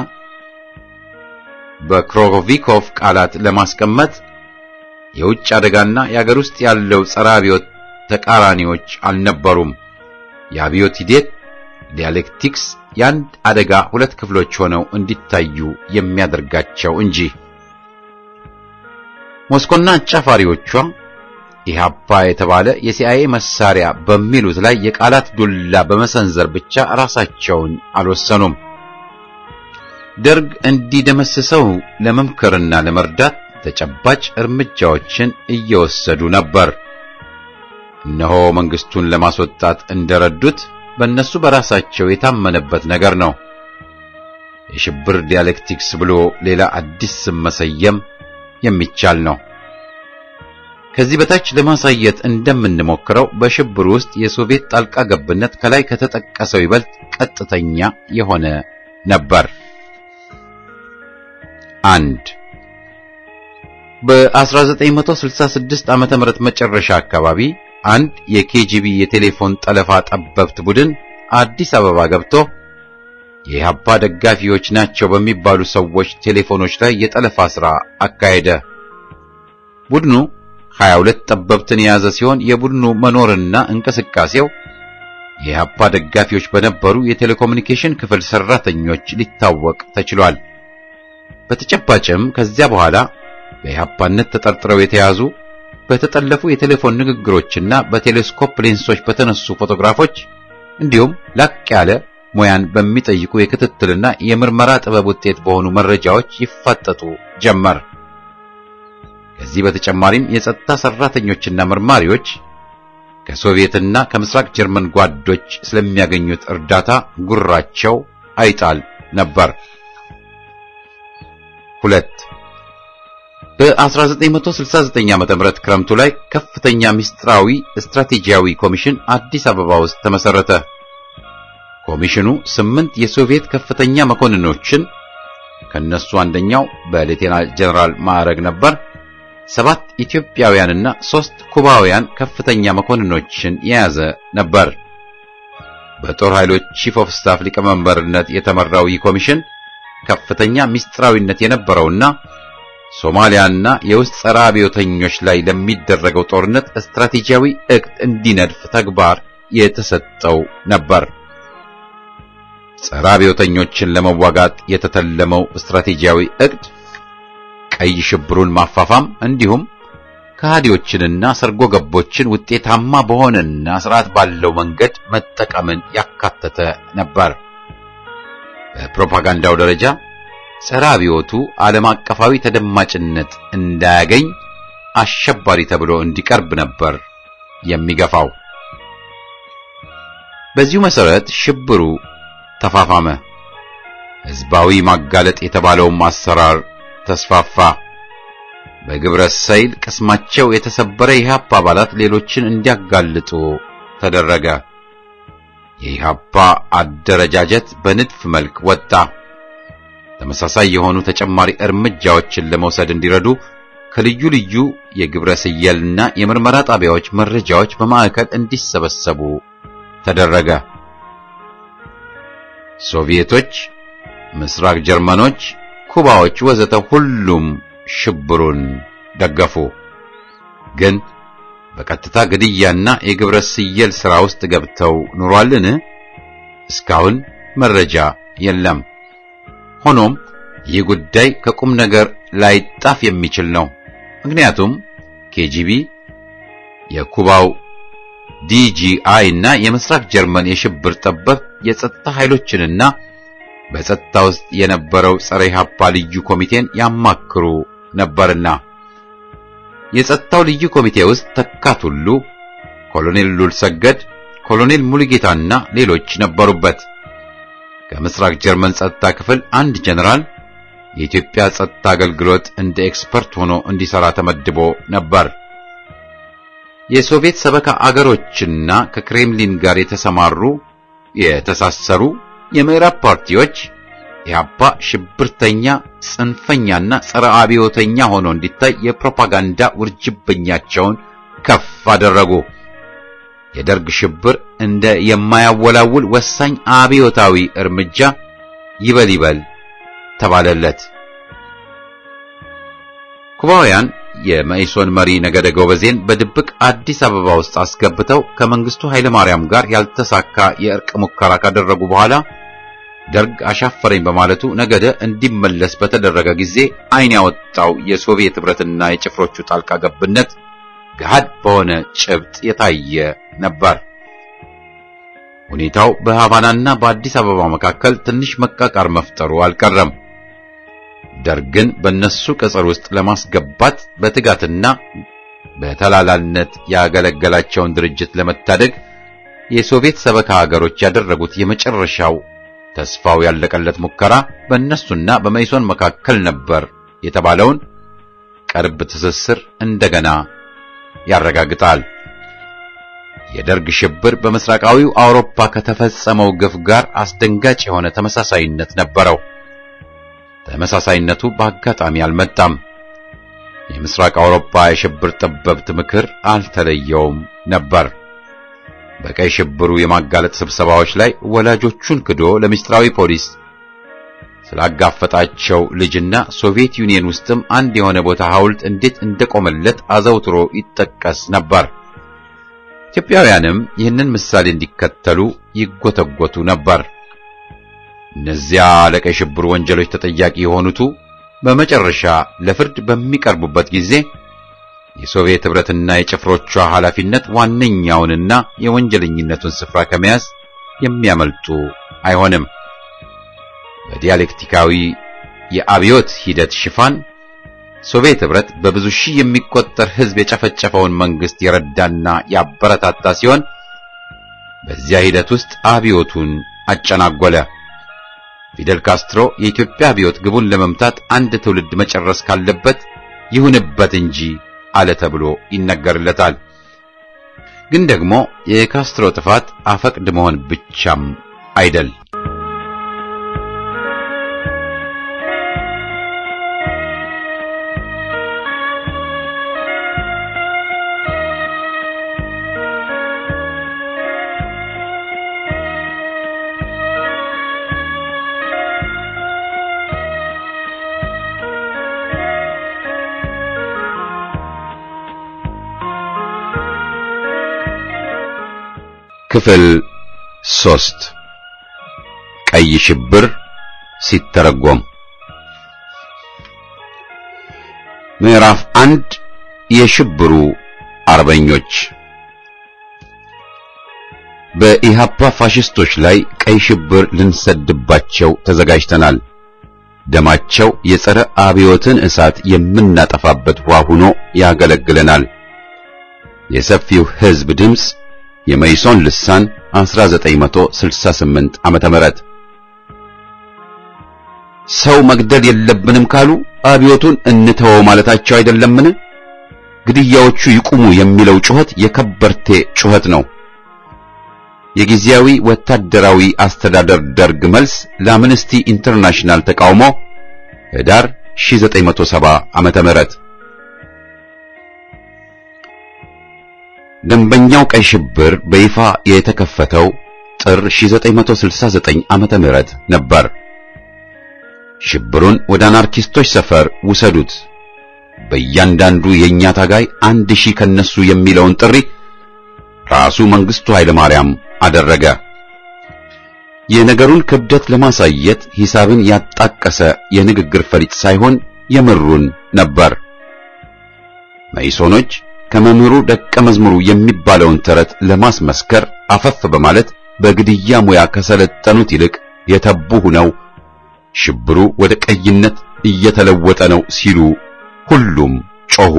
በክሮቪኮቭ ቃላት ለማስቀመጥ የውጭ አደጋና የአገር ውስጥ ያለው ጸረ አብዮት ተቃራኒዎች አልነበሩም። የአብዮት ሂደት ዲያሌክቲክስ የአንድ አደጋ ሁለት ክፍሎች ሆነው እንዲታዩ የሚያደርጋቸው እንጂ። ሞስኮና አጫፋሪዎቿ ኢህአፓ የተባለ የሲአይኤ መሳሪያ በሚሉት ላይ የቃላት ዱላ በመሰንዘር ብቻ ራሳቸውን አልወሰኑም። ደርግ እንዲደመስሰው ለመምከርና ለመርዳት ተጨባጭ እርምጃዎችን እየወሰዱ ነበር። እነሆ መንግስቱን ለማስወጣት እንደረዱት በእነሱ በራሳቸው የታመነበት ነገር ነው። የሽብር ዲያሌክቲክስ ብሎ ሌላ አዲስ ስም መሰየም የሚቻል ነው። ከዚህ በታች ለማሳየት እንደምንሞክረው በሽብር ውስጥ የሶቪየት ጣልቃ ገብነት ከላይ ከተጠቀሰው ይበልጥ ቀጥተኛ የሆነ ነበር። 1. በ1966 ዓመተ ምህረት መጨረሻ አካባቢ አንድ የኬጂቢ የቴሌፎን ጠለፋ ጠበብት ቡድን አዲስ አበባ ገብቶ የኢህአፓ ደጋፊዎች ናቸው በሚባሉ ሰዎች ቴሌፎኖች ላይ የጠለፋ ሥራ አካሄደ። ቡድኑ 22 ጠበብትን የያዘ ሲሆን የቡድኑ መኖርና እንቅስቃሴው የኢህአፓ ደጋፊዎች በነበሩ የቴሌኮሙኒኬሽን ክፍል ሰራተኞች ሊታወቅ ተችሏል። በተጨባጭም ከዚያ በኋላ በኢህአፓነት ተጠርጥረው የተያዙ በተጠለፉ የቴሌፎን ንግግሮችና በቴሌስኮፕ ሌንሶች በተነሱ ፎቶግራፎች እንዲሁም ላቅ ያለ ሙያን በሚጠይቁ የክትትልና የምርመራ ጥበብ ውጤት በሆኑ መረጃዎች ይፋጠጡ ጀመር። ከዚህ በተጨማሪም የጸጥታ ሰራተኞችና መርማሪዎች ከሶቪየትና ከምስራቅ ጀርመን ጓዶች ስለሚያገኙት እርዳታ ጉራቸው አይጣል ነበር። 2. በ1969 ዓመተ ምህረት ክረምቱ ላይ ከፍተኛ ሚስጥራዊ ስትራቴጂያዊ ኮሚሽን አዲስ አበባ ውስጥ ተመሰረተ። ኮሚሽኑ 8 የሶቪየት ከፍተኛ መኮንኖችን ከነሱ አንደኛው በሌተናል ጀነራል ማዕረግ ነበር፣ 7 ኢትዮጵያውያንና 3 ኩባውያን ከፍተኛ መኮንኖችን የያዘ ነበር። በጦር ኃይሎች ቺፍ ኦፍ ስታፍ ሊቀመንበርነት የተመራው ይህ ኮሚሽን ከፍተኛ ሚስጥራዊነት የነበረውና ሶማሊያና የውስጥ ጸረ አብዮተኞች ላይ ለሚደረገው ጦርነት ስትራቴጂያዊ እቅድ እንዲነድፍ ተግባር የተሰጠው ነበር። ጸረ አብዮተኞችን ለመዋጋት የተተለመው ስትራቴጂያዊ እቅድ ቀይ ሽብሩን ማፋፋም እንዲሁም ከሃዲዎችንና ሰርጎ ገቦችን ውጤታማ በሆነና ስርዓት ባለው መንገድ መጠቀምን ያካተተ ነበር። በፕሮፓጋንዳው ደረጃ ጸረ አብዮቱ ዓለም አቀፋዊ ተደማጭነት እንዳያገኝ አሸባሪ ተብሎ እንዲቀርብ ነበር የሚገፋው። በዚሁ መሰረት ሽብሩ ተፋፋመ። ህዝባዊ ማጋለጥ የተባለውም አሰራር ተስፋፋ። በግብረ ሰይል ቅስማቸው የተሰበረ የኢህአፓ አባላት ሌሎችን እንዲያጋልጡ ተደረገ። የኢህአፓ አደረጃጀት በንድፍ መልክ ወጣ። ተመሳሳይ የሆኑ ተጨማሪ እርምጃዎችን ለመውሰድ እንዲረዱ ከልዩ ልዩ የግብረ ሰየልና የምርመራ ጣቢያዎች መረጃዎች በማዕከል እንዲሰበሰቡ ተደረገ። ሶቪየቶች፣ ምስራቅ ጀርመኖች፣ ኩባዎች ወዘተ ሁሉም ሽብሩን ደገፉ። ግን በቀጥታ ግድያና የግብረ ሰየል ሥራ ውስጥ ገብተው ኑሯልን? እስካሁን መረጃ የለም። ሆኖም ይህ ጉዳይ ከቁም ነገር ላይጣፍ የሚችል ነው። ምክንያቱም ኬጂቢ፣ የኩባው ዲጂአይ እና የምስራቅ ጀርመን የሽብር ጠበብ የጸጥታ ኃይሎችንና በጸጥታ ውስጥ የነበረው ጸረ ኢህአፓ ልዩ ኮሚቴን ያማክሩ ነበርና የጸጥታው ልዩ ኮሚቴ ውስጥ ተካት ሁሉ፣ ኮሎኔል ሉልሰገድ፣ ኮሎኔል ሙሉጌታና ሌሎች ነበሩበት። ከምስራቅ ጀርመን ጸጥታ ክፍል አንድ ጀነራል የኢትዮጵያ ጸጥታ አገልግሎት እንደ ኤክስፐርት ሆኖ እንዲሰራ ተመድቦ ነበር። የሶቪየት ሰበካ አገሮችና ከክሬምሊን ጋር የተሳሰሩ የምዕራብ ፓርቲዎች ኢህአፓ ሽብርተኛ፣ ጽንፈኛና ጸረ አብዮተኛ ሆኖ እንዲታይ የፕሮፓጋንዳ ውርጅብኛቸውን ከፍ አደረጉ። የደርግ ሽብር እንደ የማያወላውል ወሳኝ አብዮታዊ እርምጃ ይበል ተባለለት። ኩባውያን የመኢሶን መሪ ነገደ ጎበዜን በድብቅ አዲስ አበባ ውስጥ አስገብተው ከመንግስቱ ኃይለ ማርያም ጋር ያልተሳካ የእርቅ ሙከራ ካደረጉ በኋላ ደርግ አሻፈረኝ በማለቱ ነገደ እንዲመለስ በተደረገ ጊዜ ዓይን ያወጣው የሶቪየት ህብረትና የጭፍሮቹ ጣልቃ ገብነት ገሃድ በሆነ ጭብጥ የታየ ነበር። ሁኔታው በሃቫናና በአዲስ አበባ መካከል ትንሽ መቃቃር መፍጠሩ አልቀረም። ደርግን በእነሱ ቅጽር ውስጥ ለማስገባት በትጋትና በተላላነት ያገለገላቸውን ድርጅት ለመታደግ የሶቪየት ሰበካ ሀገሮች ያደረጉት የመጨረሻው ተስፋው ያለቀለት ሙከራ በእነሱና በመኢሶን መካከል ነበር የተባለውን ቅርብ ትስስር እንደገና ያረጋግጣል። የደርግ ሽብር በምስራቃዊው አውሮፓ ከተፈጸመው ግፍ ጋር አስደንጋጭ የሆነ ተመሳሳይነት ነበረው። ተመሳሳይነቱ በአጋጣሚ አልመጣም። የምስራቅ አውሮፓ የሽብር ጠበብት ምክር አልተለየውም ነበር። በቀይ ሽብሩ የማጋለጥ ስብሰባዎች ላይ ወላጆቹን ክዶ ለምስጢራዊ ፖሊስ ስላጋፈጣቸው ልጅና ሶቪየት ዩኒየን ውስጥም አንድ የሆነ ቦታ ሐውልት እንዴት እንደቆመለት አዘውትሮ ይጠቀስ ነበር። ኢትዮጵያውያንም ይህንን ምሳሌ እንዲከተሉ ይጎተጎቱ ነበር። እነዚያ ለቀይ ሽብሩ ወንጀሎች ተጠያቂ የሆኑቱ በመጨረሻ ለፍርድ በሚቀርቡበት ጊዜ የሶቪየት ህብረትና የጭፍሮቿ ኃላፊነት ዋነኛውንና የወንጀለኝነቱን ስፍራ ከመያዝ የሚያመልጡ አይሆንም። በዲያሌክቲካዊ የአብዮት ሂደት ሽፋን ሶቪየት ህብረት በብዙ ሺህ የሚቆጠር ህዝብ የጨፈጨፈውን መንግስት የረዳና ያበረታታ ሲሆን በዚያ ሂደት ውስጥ አብዮቱን አጨናጎለ። ፊደል ካስትሮ የኢትዮጵያ አብዮት ግቡን ለመምታት አንድ ትውልድ መጨረስ ካለበት ይሁንበት እንጂ አለ ተብሎ ይነገርለታል። ግን ደግሞ የካስትሮ ጥፋት አፈቅድ መሆን ብቻም አይደል። ክፍል 3 ቀይ ሽብር ሲተረጎም። ምዕራፍ 1 የሽብሩ አርበኞች። በኢሃፓ ፋሽስቶች ላይ ቀይ ሽብር ልንሰድባቸው ተዘጋጅተናል። ደማቸው የጸረ አብዮትን እሳት የምናጠፋበት ውሃ ሆኖ ያገለግለናል። የሰፊው ሕዝብ ድምጽ የመይሶን ልሳን 1968 ዓመተ ምህረት። ሰው መግደል የለብንም ካሉ አብዮቱን እንተወው ማለታቸው አይደለምን? ግድያዎቹ ይቁሙ የሚለው ጩኸት የከበርቴ ጩኸት ነው። የጊዜያዊ ወታደራዊ አስተዳደር ደርግ መልስ ለአምነስቲ ኢንተርናሽናል ተቃውሞ ህዳር 1970 ዓመተ ምህረት። ደንበኛው ቀይ ሽብር በይፋ የተከፈተው ጥር 1969 ዓመተ ምህረት ነበር። ሽብሩን ወደ አናርኪስቶች ሰፈር ውሰዱት፣ በእያንዳንዱ የኛ ታጋይ 1000 ከነሱ የሚለውን ጥሪ ራሱ መንግስቱ ኃይለ ማርያም አደረገ። የነገሩን ክብደት ለማሳየት ሂሳብን ያጣቀሰ የንግግር ፈሊጥ ሳይሆን የምሩን ነበር። መይሶኖች ከመምህሩ ደቀ መዝሙሩ የሚባለውን ተረት ለማስመስከር አፈፍ በማለት በግድያ ሙያ ከሰለጠኑት ይልቅ የተቡ ሆነው ሽብሩ ወደ ቀይነት እየተለወጠ ነው ሲሉ ሁሉም ጮሁ።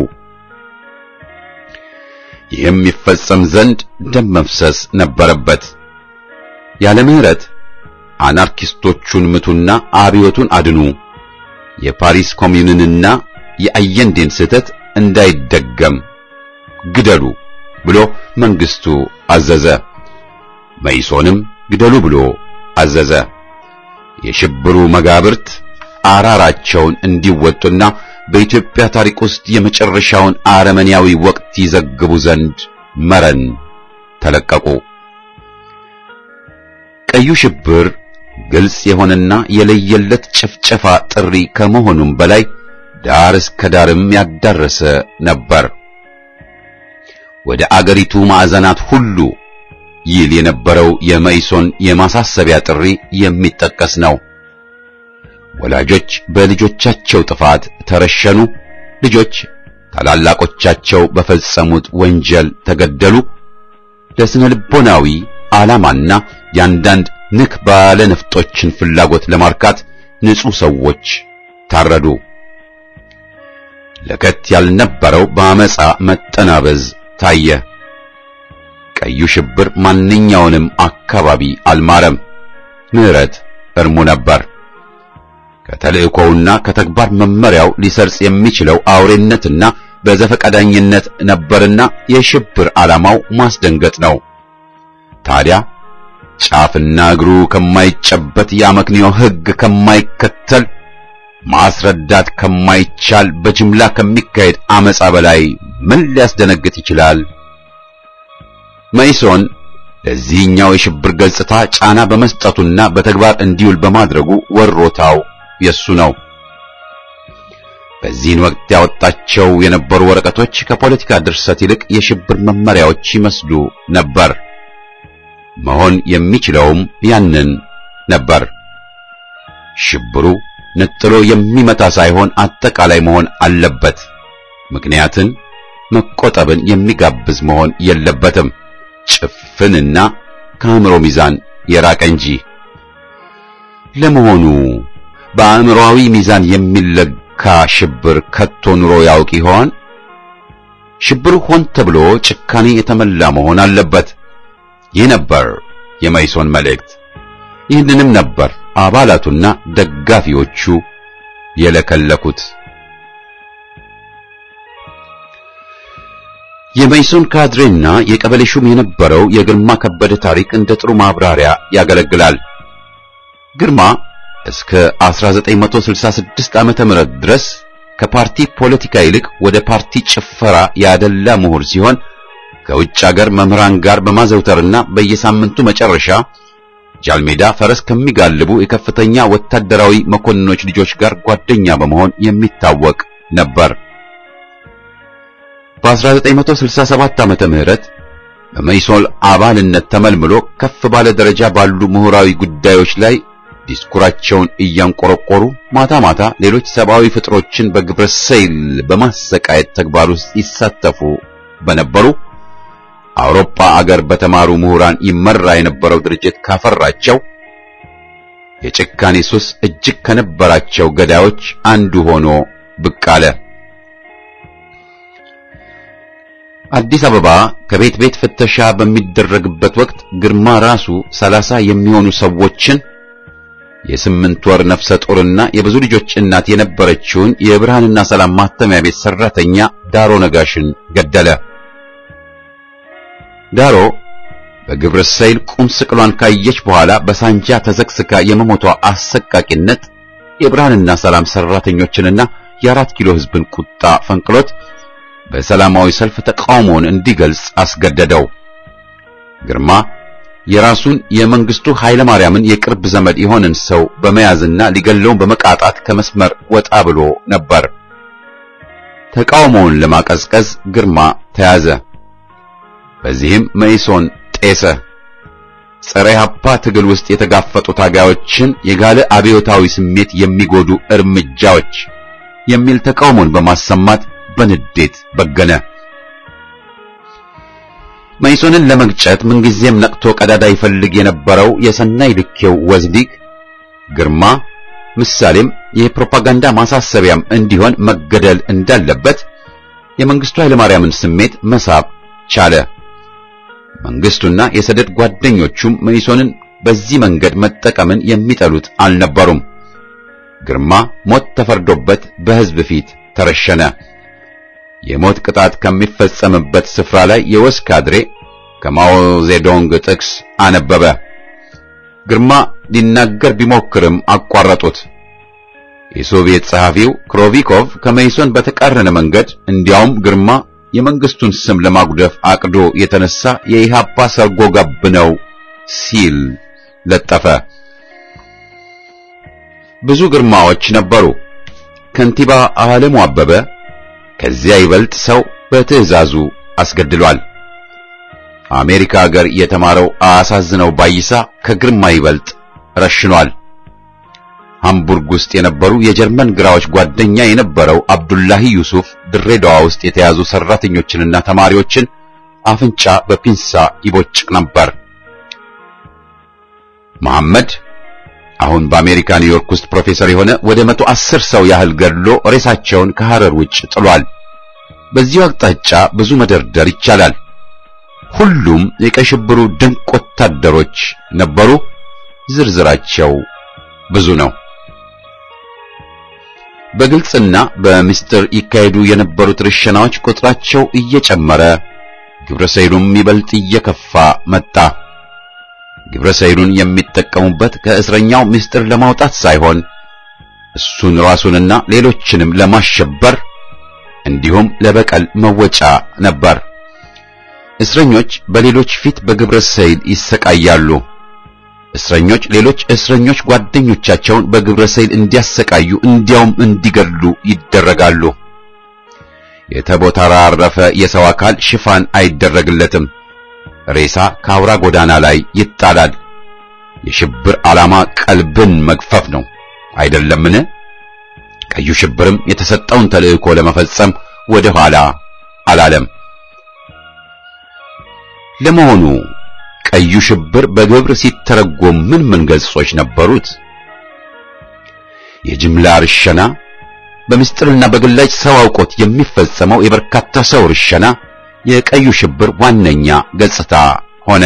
ይህም ይፈጸም ዘንድ ደም መፍሰስ ነበረበት። ያለ ምህረት አናርኪስቶቹን ምቱና አብዮቱን አድኑ፣ የፓሪስ ኮሚዩንንና የአየንዴን ስህተት እንዳይደገም ግደሉ ብሎ መንግስቱ አዘዘ። መይሶንም ግደሉ ብሎ አዘዘ። የሽብሩ መጋብርት አራራቸውን እንዲወጡና በኢትዮጵያ ታሪክ ውስጥ የመጨረሻውን አረመኔያዊ ወቅት ይዘግቡ ዘንድ መረን ተለቀቁ። ቀዩ ሽብር ግልጽ የሆነና የለየለት ጭፍጨፋ ጥሪ ከመሆኑም በላይ ዳር እስከ ዳርም ያዳረሰ ነበር። ወደ አገሪቱ ማዕዘናት ሁሉ ይል የነበረው የመይሶን የማሳሰቢያ ጥሪ የሚጠቀስ ነው። ወላጆች በልጆቻቸው ጥፋት ተረሸኑ፣ ልጆች ታላላቆቻቸው በፈጸሙት ወንጀል ተገደሉ፣ ለስነ ልቦናዊ ዓላማና ያንዳንድ ንክ ባለ ነፍጦችን ፍላጎት ለማርካት ንጹህ ሰዎች ታረዱ። ለከት ያልነበረው በአመፃ መጠናበዝ ታየ። ቀዩ ሽብር ማንኛውንም አካባቢ አልማረም። ምህረት እርሙ ነበር። ከተልእኮውና ከተግባር መመሪያው ሊሰርጽ የሚችለው አውሬነትና በዘፈቀዳኝነት ነበርና የሽብር ዓላማው ማስደንገጥ ነው። ታዲያ ጫፍና እግሩ ከማይጨበት የአመክንዮ ሕግ ከማይከተል ማስረዳት ከማይቻል በጅምላ ከሚካሄድ አመፃ በላይ ምን ሊያስደነግጥ ይችላል? መይሶን ለዚህኛው የሽብር ገጽታ ጫና በመስጠቱና በተግባር እንዲውል በማድረጉ ወሮታው የሱ ነው። በዚህን ወቅት ያወጣቸው የነበሩ ወረቀቶች ከፖለቲካ ድርሰት ይልቅ የሽብር መመሪያዎች ይመስሉ ነበር። መሆን የሚችለውም ያንን ነበር። ሽብሩ ነጥሎ የሚመታ ሳይሆን አጠቃላይ መሆን አለበት። ምክንያትን መቆጠብን የሚጋብዝ መሆን የለበትም። ጭፍንና ከአእምሮ ሚዛን የራቀ እንጂ። ለመሆኑ በአእምሮአዊ ሚዛን የሚለካ ሽብር ከቶ ኑሮ ያውቅ ይሆን? ሽብሩ ሆን ተብሎ ጭካኔ የተመላ መሆን አለበት። ይህ ነበር የመይሶን መልእክት። ይህንንም ነበር አባላቱና ደጋፊዎቹ የለከለኩት። የመይሶን ካድሬና የቀበሌ ሹም የነበረው የግርማ ከበደ ታሪክ እንደ ጥሩ ማብራሪያ ያገለግላል። ግርማ እስከ 1966 ዓመተ ምህረት ድረስ ከፓርቲ ፖለቲካ ይልቅ ወደ ፓርቲ ጭፈራ ያደላ ምሁር ሲሆን ከውጭ ሀገር መምህራን ጋር በማዘውተርና በየሳምንቱ መጨረሻ ጃልሜዳ ፈረስ ከሚጋልቡ የከፍተኛ ወታደራዊ መኮንኖች ልጆች ጋር ጓደኛ በመሆን የሚታወቅ ነበር። በ1967 ዓመተ ምህረት በመይሶን አባልነት ተመልምሎ ከፍ ባለ ደረጃ ባሉ ምሁራዊ ጉዳዮች ላይ ዲስኩራቸውን እያንቆረቆሩ ማታ ማታ ሌሎች ሰብአዊ ፍጥሮችን በግብረ ሰይል በማሰቃየት ተግባር ውስጥ ይሳተፉ በነበሩ አውሮፓ አገር በተማሩ ምሁራን ይመራ የነበረው ድርጅት ካፈራቸው የጭካኔ ሱስ እጅግ ከነበራቸው ገዳዮች አንዱ ሆኖ ብቅ አለ። አዲስ አበባ ከቤት ቤት ፍተሻ በሚደረግበት ወቅት ግርማ ራሱ 30 የሚሆኑ ሰዎችን የ8 ወር ነፍሰ ጡርና የብዙ ልጆች እናት የነበረችውን የብርሃንና ሰላም ማተሚያ ቤት ሰራተኛ ዳሮ ነጋሽን ገደለ። ዳሮ በግብረ ሰይል ቁም ስቅሏን ካየች በኋላ በሳንጃ ተዘግዝጋ የመሞቷ አሰቃቂነት የብርሃንና ሰላም ሰራተኞችንና የ4 ኪሎ ሕዝብን ቁጣ ፈንቅሎት በሰላማዊ ሰልፍ ተቃውሞውን እንዲገልጽ አስገደደው። ግርማ የራሱን የመንግስቱ ኃይለ ማርያምን የቅርብ ዘመድ የሆነን ሰው በመያዝና ሊገለውን በመቃጣት ከመስመር ወጣ ብሎ ነበር። ተቃውሞውን ለማቀዝቀዝ ግርማ ተያዘ። በዚህም መኢሶን ጤሰ። ጸረ ኢህአፓ ትግል ውስጥ የተጋፈጡ ታጋዮችን የጋለ አብዮታዊ ስሜት የሚጎዱ እርምጃዎች የሚል ተቃውሞን በማሰማት በንዴት በገነ። መኢሶንን ለመግጨት ምንጊዜም ነቅቶ ቀዳዳ ይፈልግ የነበረው የሰናይ ልኬው ወዝዲግ ግርማ ምሳሌም የፕሮፓጋንዳ ማሳሰቢያም እንዲሆን መገደል እንዳለበት የመንግስቱ ኃይለ ማርያምን ስሜት መሳብ ቻለ። መንግስቱና የሰደድ ጓደኞቹም መኢሶንን በዚህ መንገድ መጠቀምን የሚጠሉት አልነበሩም። ግርማ ሞት ተፈርዶበት በሕዝብ ፊት ተረሸነ። የሞት ቅጣት ከሚፈጸምበት ስፍራ ላይ የወስ ካድሬ ከማኦ ዜዶንግ ጥቅስ አነበበ። ግርማ ሊናገር ቢሞክርም አቋረጡት። የሶቪየት ጸሐፊው ክሮቪኮቭ ከመኢሶን በተቃረነ መንገድ እንዲያውም ግርማ የመንግስቱን ስም ለማጉደፍ አቅዶ የተነሳ የኢሃፓ ሰርጎ ገብ ነው ሲል ለጠፈ። ብዙ ግርማዎች ነበሩ። ከንቲባ ዓለሙ አበበ ከዚያ ይበልጥ ሰው በትዕዛዙ አስገድሏል። አሜሪካ ሀገር የተማረው አሳዝነው ባይሳ ከግርማ ይበልጥ ረሽኗል። ሃምቡርግ ውስጥ የነበሩ የጀርመን ግራዎች ጓደኛ የነበረው አብዱላሂ ዩሱፍ ድሬዳዋ ውስጥ የተያዙ ሰራተኞችንና ተማሪዎችን አፍንጫ በፒንሳ ይቦጭቅ ነበር። መሐመድ አሁን በአሜሪካ ኒውዮርክ ውስጥ ፕሮፌሰር የሆነ ወደ 110 ሰው ያህል ገድሎ ሬሳቸውን ከሐረር ውጭ ጥሏል። በዚሁ አቅጣጫ ብዙ መደርደር ይቻላል። ሁሉም የቀይ ሽብሩ ድንቅ ወታደሮች ነበሩ። ዝርዝራቸው ብዙ ነው። በግልጽና በሚስጥር ይካሄዱ የነበሩት ርሸናዎች ቁጥራቸው እየጨመረ ግብረ ሰይሉም ይበልጥ እየከፋ መጣ። ግብረ ሰይሉን የሚጠቀሙበት ከእስረኛው ሚስጥር ለማውጣት ሳይሆን እሱን ራሱንና ሌሎችንም ለማሸበር እንዲሁም ለበቀል መወጫ ነበር። እስረኞች በሌሎች ፊት በግብረ ሰይል ይሰቃያሉ። እስረኞች ሌሎች እስረኞች ጓደኞቻቸውን በግብረ ሰይል እንዲያሰቃዩ እንዲያውም እንዲገድሉ ይደረጋሉ። የተቦታራረፈ የሰው አካል ሽፋን አይደረግለትም። ሬሳ ከአውራ ጎዳና ላይ ይጣላል። የሽብር ዓላማ ቀልብን መግፈፍ ነው አይደለምን? ቀዩ ሽብርም የተሰጠውን ተልእኮ ለመፈጸም ወደ ኋላ አላለም። ለመሆኑ ቀዩ ሽብር በግብር ሲተረጎም ምን ገጾች ነበሩት? የጅምላ ርሸና፣ በምስጢርና በግላጭ ሰው አውቆት የሚፈጸመው የበርካታ ሰው ርሸና የቀዩ ሽብር ዋነኛ ገጽታ ሆነ።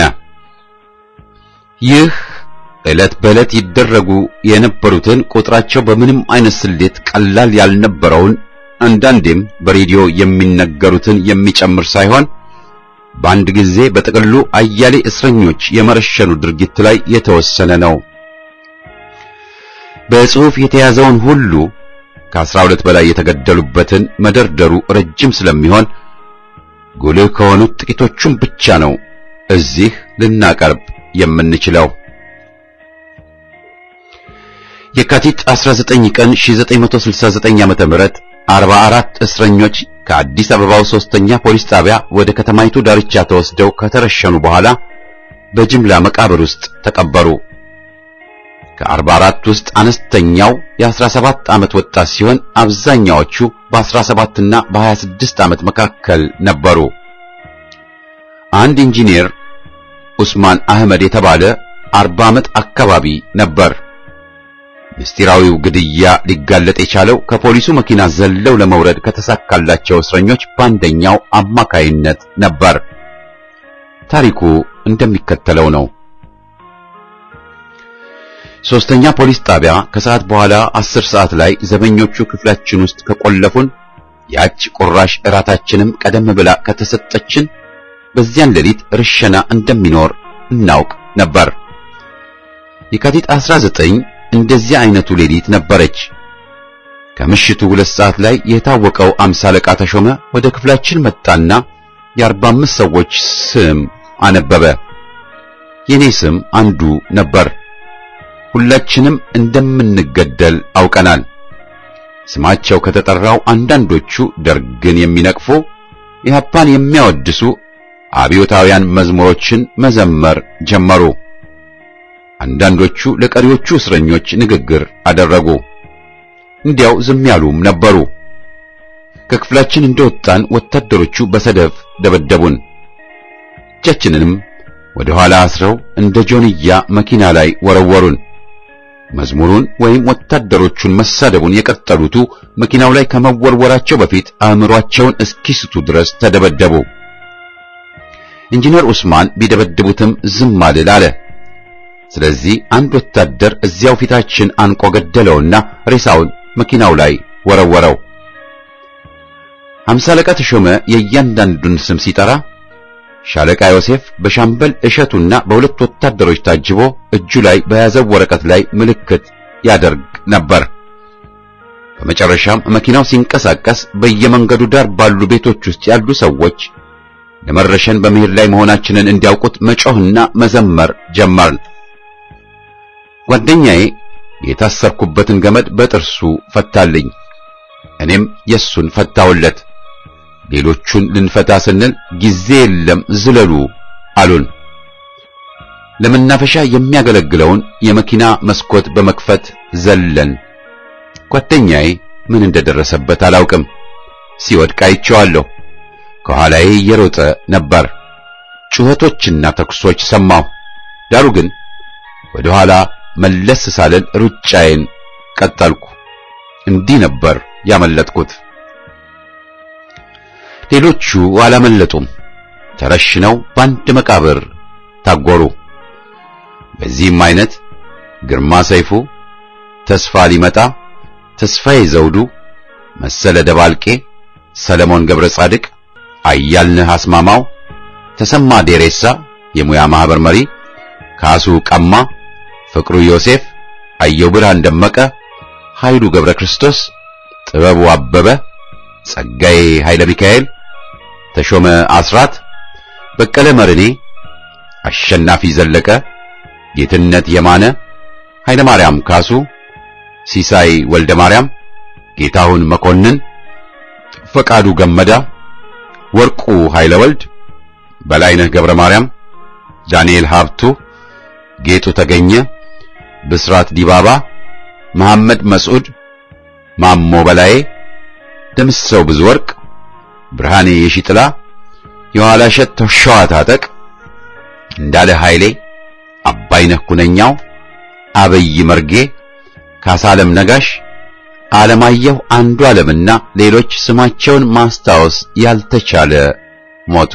ይህ ዕለት በዕለት ይደረጉ የነበሩትን ቁጥራቸው በምንም አይነት ስሌት ቀላል ያልነበረውን አንዳንዴም በሬዲዮ የሚነገሩትን የሚጨምር ሳይሆን በአንድ ጊዜ በጥቅሉ አያሌ እስረኞች የመረሸኑ ድርጊት ላይ የተወሰነ ነው። በጽሑፍ የተያዘውን ሁሉ ከ12 በላይ የተገደሉበትን መደርደሩ ረጅም ስለሚሆን ጉልህ ከሆኑት ጥቂቶቹን ብቻ ነው እዚህ ልናቀርብ የምንችለው። የካቲት 19 ቀን 1969 ዓ.ም 44 እስረኞች ከአዲስ አበባው 3ኛ ፖሊስ ጣቢያ ወደ ከተማይቱ ዳርቻ ተወስደው ከተረሸኑ በኋላ በጅምላ መቃብር ውስጥ ተቀበሩ። ከ44 ውስጥ አነስተኛው የ17 ዓመት ወጣት ሲሆን አብዛኛዎቹ በ17 እና በ26 ዓመት መካከል ነበሩ። አንድ ኢንጂነር ኡስማን አህመድ የተባለ 40 ዓመት አካባቢ ነበር። ምስጢራዊው ግድያ ሊጋለጥ የቻለው ከፖሊሱ መኪና ዘለው ለመውረድ ከተሳካላቸው እስረኞች በአንደኛው አማካይነት ነበር። ታሪኩ እንደሚከተለው ነው። ሶስተኛ ፖሊስ ጣቢያ ከሰዓት በኋላ 10 ሰዓት ላይ ዘበኞቹ ክፍላችን ውስጥ ከቆለፉን ያች ቁራሽ እራታችንም ቀደም ብላ ከተሰጠችን በዚያን ሌሊት ርሸና እንደሚኖር እናውቅ ነበር። የካቲት 19 እንደዚህ አይነቱ ሌሊት ነበረች። ከምሽቱ 2 ሰዓት ላይ የታወቀው 50 አለቃ ተሾመ ወደ ክፍላችን መጣና የ45 ሰዎች ስም አነበበ። የኔ ስም አንዱ ነበር። ሁላችንም እንደምንገደል አውቀናል። ስማቸው ከተጠራው አንዳንዶቹ ደርግን የሚነቅፉ ኢህአፓን የሚያወድሱ አብዮታውያን መዝሙሮችን መዘመር ጀመሩ። አንዳንዶቹ ለቀሪዎቹ እስረኞች ንግግር አደረጉ። እንዲያው ዝም ያሉም ነበሩ። ከክፍላችን እንደወጣን ወታደሮቹ በሰደፍ ደበደቡን። እጃችንንም ወደ ኋላ አስረው እንደ ጆንያ መኪና ላይ ወረወሩን። መዝሙሩን ወይም ወታደሮቹን መሳደቡን የቀጠሉት መኪናው ላይ ከመወርወራቸው በፊት አእምሯቸውን እስኪስቱ ድረስ ተደበደቡ። ኢንጂነር ኡስማን ቢደበድቡትም ዝም አልል አለ። ስለዚህ አንድ ወታደር እዚያው ፊታችን አንቆ ገደለውና ሬሳውን መኪናው ላይ ወረወረው። 50 አለቃ ተሾመ የእያንዳንዱን ስም ሲጠራ ሻለቃ ዮሴፍ በሻምበል እሸቱና በሁለት ወታደሮች ታጅቦ እጁ ላይ በያዘው ወረቀት ላይ ምልክት ያደርግ ነበር። በመጨረሻም መኪናው ሲንቀሳቀስ በየመንገዱ ዳር ባሉ ቤቶች ውስጥ ያሉ ሰዎች ለመረሸን በመሄድ ላይ መሆናችንን እንዲያውቁት መጮህና መዘመር ጀመርን። ጓደኛዬ የታሰርኩበትን ገመድ በጥርሱ ፈታልኝ። እኔም የሱን ፈታውለት። ሌሎቹን ልንፈታ ስንል ጊዜ የለም ዝለሉ አሉን። ለመናፈሻ የሚያገለግለውን የመኪና መስኮት በመክፈት ዘለን። ጓደኛዬ ምን እንደደረሰበት አላውቅም። ሲወድቅ አይቼዋለሁ። ከኋላዬ እየሮጠ ነበር። ጩኸቶችና ተኩሶች ሰማሁ። ዳሩ ግን ወደ ኋላ መለስ ሳልል ሩጫዬን ቀጠልኩ። እንዲህ ነበር ያመለጥኩት። ሌሎቹ አላመለጡም። ተረሽነው በአንድ መቃብር ታጎሩ። በዚህም አይነት ግርማ ሰይፉ፣ ተስፋ ሊመጣ፣ ተስፋዬ ዘውዱ፣ መሰለ ደባልቄ፣ ሰለሞን ገብረ ጻድቅ፣ አያልነህ አስማማው፣ ተሰማ ዴሬሳ የሙያ ማህበር መሪ፣ ካሱ ቀማ፣ ፍቅሩ ዮሴፍ፣ አየው ብርሃን ደመቀ፣ ኃይሉ ገብረ ክርስቶስ፣ ጥበቡ አበበ፣ ጸጋዬ ኃይለ ሚካኤል፣ ተሾመ አስራት፣ በቀለ መርኔ፣ አሸናፊ ዘለቀ፣ ጌትነት የማነ፣ ኃይለ ማርያም ካሱ፣ ሲሳይ ወልደ ማርያም፣ ጌታሁን መኮንን፣ ፈቃዱ ገመዳ፣ ወርቁ ኃይለ ወልድ፣ በላይነህ ገብረ ማርያም፣ ዳንኤል ሀብቱ፣ ጌጡ ተገኘ፣ ብስራት ዲባባ፣ መሐመድ መስዑድ፣ ማሞ በላዬ፣ ደምሰው ብዙ ወርቅ፣ ብርሃኔ የሺጥላ፣ የኋላሸት ተሻዋ ታጠቅ፣ እንዳለ ኃይሌ፣ አባይነህ ኩነኛው፣ አበይ መርጌ፣ ካሳለም ነጋሽ፣ ዓለማየሁ አንዱ ዓለምና ሌሎች ስማቸውን ማስታወስ ያልተቻለ ሞቱ።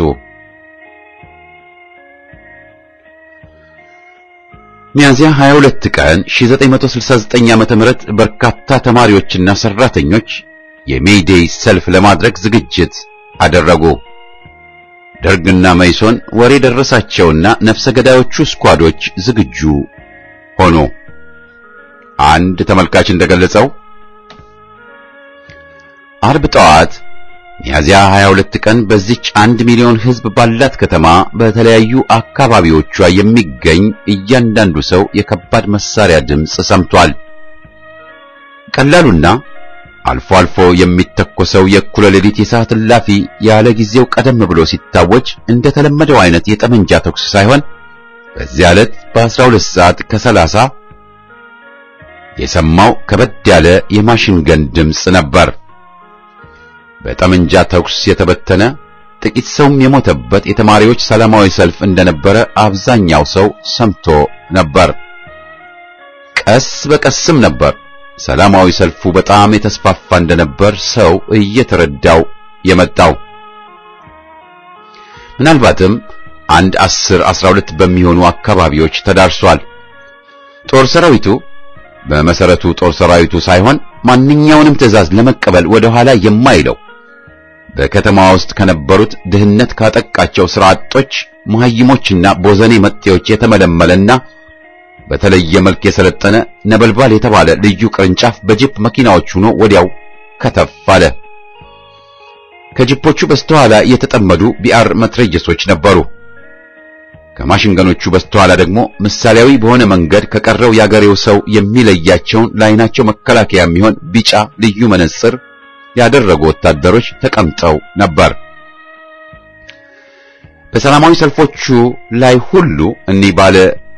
ሚያዝያ 22 ቀን 1969 ዓመተ ምህረት በርካታ ተማሪዎችና ሰራተኞች የሜይዴይ ሰልፍ ለማድረግ ዝግጅት አደረጉ። ደርግና መይሶን ወሬ ደረሳቸውና ነፍሰ ገዳዮቹ ስኳዶች ዝግጁ ሆኑ። አንድ ተመልካች እንደገለጸው አርብ ጠዋት ሚያዝያ 22 ቀን በዚች 1 ሚሊዮን ሕዝብ ባላት ከተማ በተለያዩ አካባቢዎቿ የሚገኝ እያንዳንዱ ሰው የከባድ መሳሪያ ድምፅ ሰምቷል። ቀላሉና አልፎ አልፎ የሚተኮሰው የእኩለ ሌሊት የሰዓት እላፊ ያለ ጊዜው ቀደም ብሎ ሲታወጅ እንደተለመደው አይነት የጠመንጃ ተኩስ ሳይሆን በዚያ ዕለት በ12 ሰዓት ከ30 የሰማው ከበድ ያለ የማሽን ገን ድምፅ ነበር። በጠመንጃ ተኩስ የተበተነ ጥቂት ሰውም የሞተበት የተማሪዎች ሰላማዊ ሰልፍ እንደነበረ አብዛኛው ሰው ሰምቶ ነበር። ቀስ በቀስም ነበር ሰላማዊ ሰልፉ በጣም የተስፋፋ እንደነበር ሰው እየተረዳው የመጣው። ምናልባትም 10-12 በሚሆኑ አካባቢዎች ተዳርሷል። ጦር ሰራዊቱ በመሰረቱ ጦር ሰራዊቱ ሳይሆን ማንኛውንም ትዕዛዝ ለመቀበል ወደ ኋላ የማይለው በከተማ ውስጥ ከነበሩት ድህነት ካጠቃቸው ስራ አጦች መሐይሞችና ቦዘኔ መጤዎች የተመለመለና በተለየ መልክ የሰለጠነ ነበልባል የተባለ ልዩ ቅርንጫፍ በጂፕ መኪናዎች ሆኖ ወዲያው ከተፍ አለ። ከጂፖቹ በስተኋላ የተጠመዱ ቢአር መትረየሶች ነበሩ። ከማሽንገኖቹ በስተኋላ ደግሞ ምሳሌያዊ በሆነ መንገድ ከቀረው ያገሬው ሰው የሚለያቸውን ለዓይናቸው መከላከያ የሚሆን ቢጫ ልዩ መነጽር ያደረጉ ወታደሮች ተቀምጠው ነበር። በሰላማዊ ሰልፎቹ ላይ ሁሉ እኒህ ባለ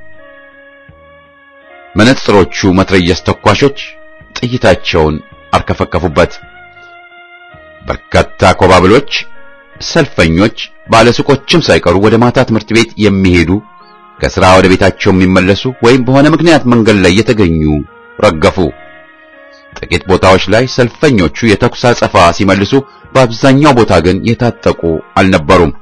መነጽሮቹ መትረየስ ተኳሾች ጥይታቸውን አርከፈከፉበት። በርካታ ኮባብሎች፣ ሰልፈኞች፣ ባለሱቆችም ሳይቀሩ ወደ ማታ ትምህርት ቤት የሚሄዱ ከሥራ ወደ ቤታቸው የሚመለሱ ወይም በሆነ ምክንያት መንገድ ላይ የተገኙ ረገፉ። ጥቂት ቦታዎች ላይ ሰልፈኞቹ የተኩስ አጸፋ ሲመልሱ፣ በአብዛኛው ቦታ ግን የታጠቁ አልነበሩም።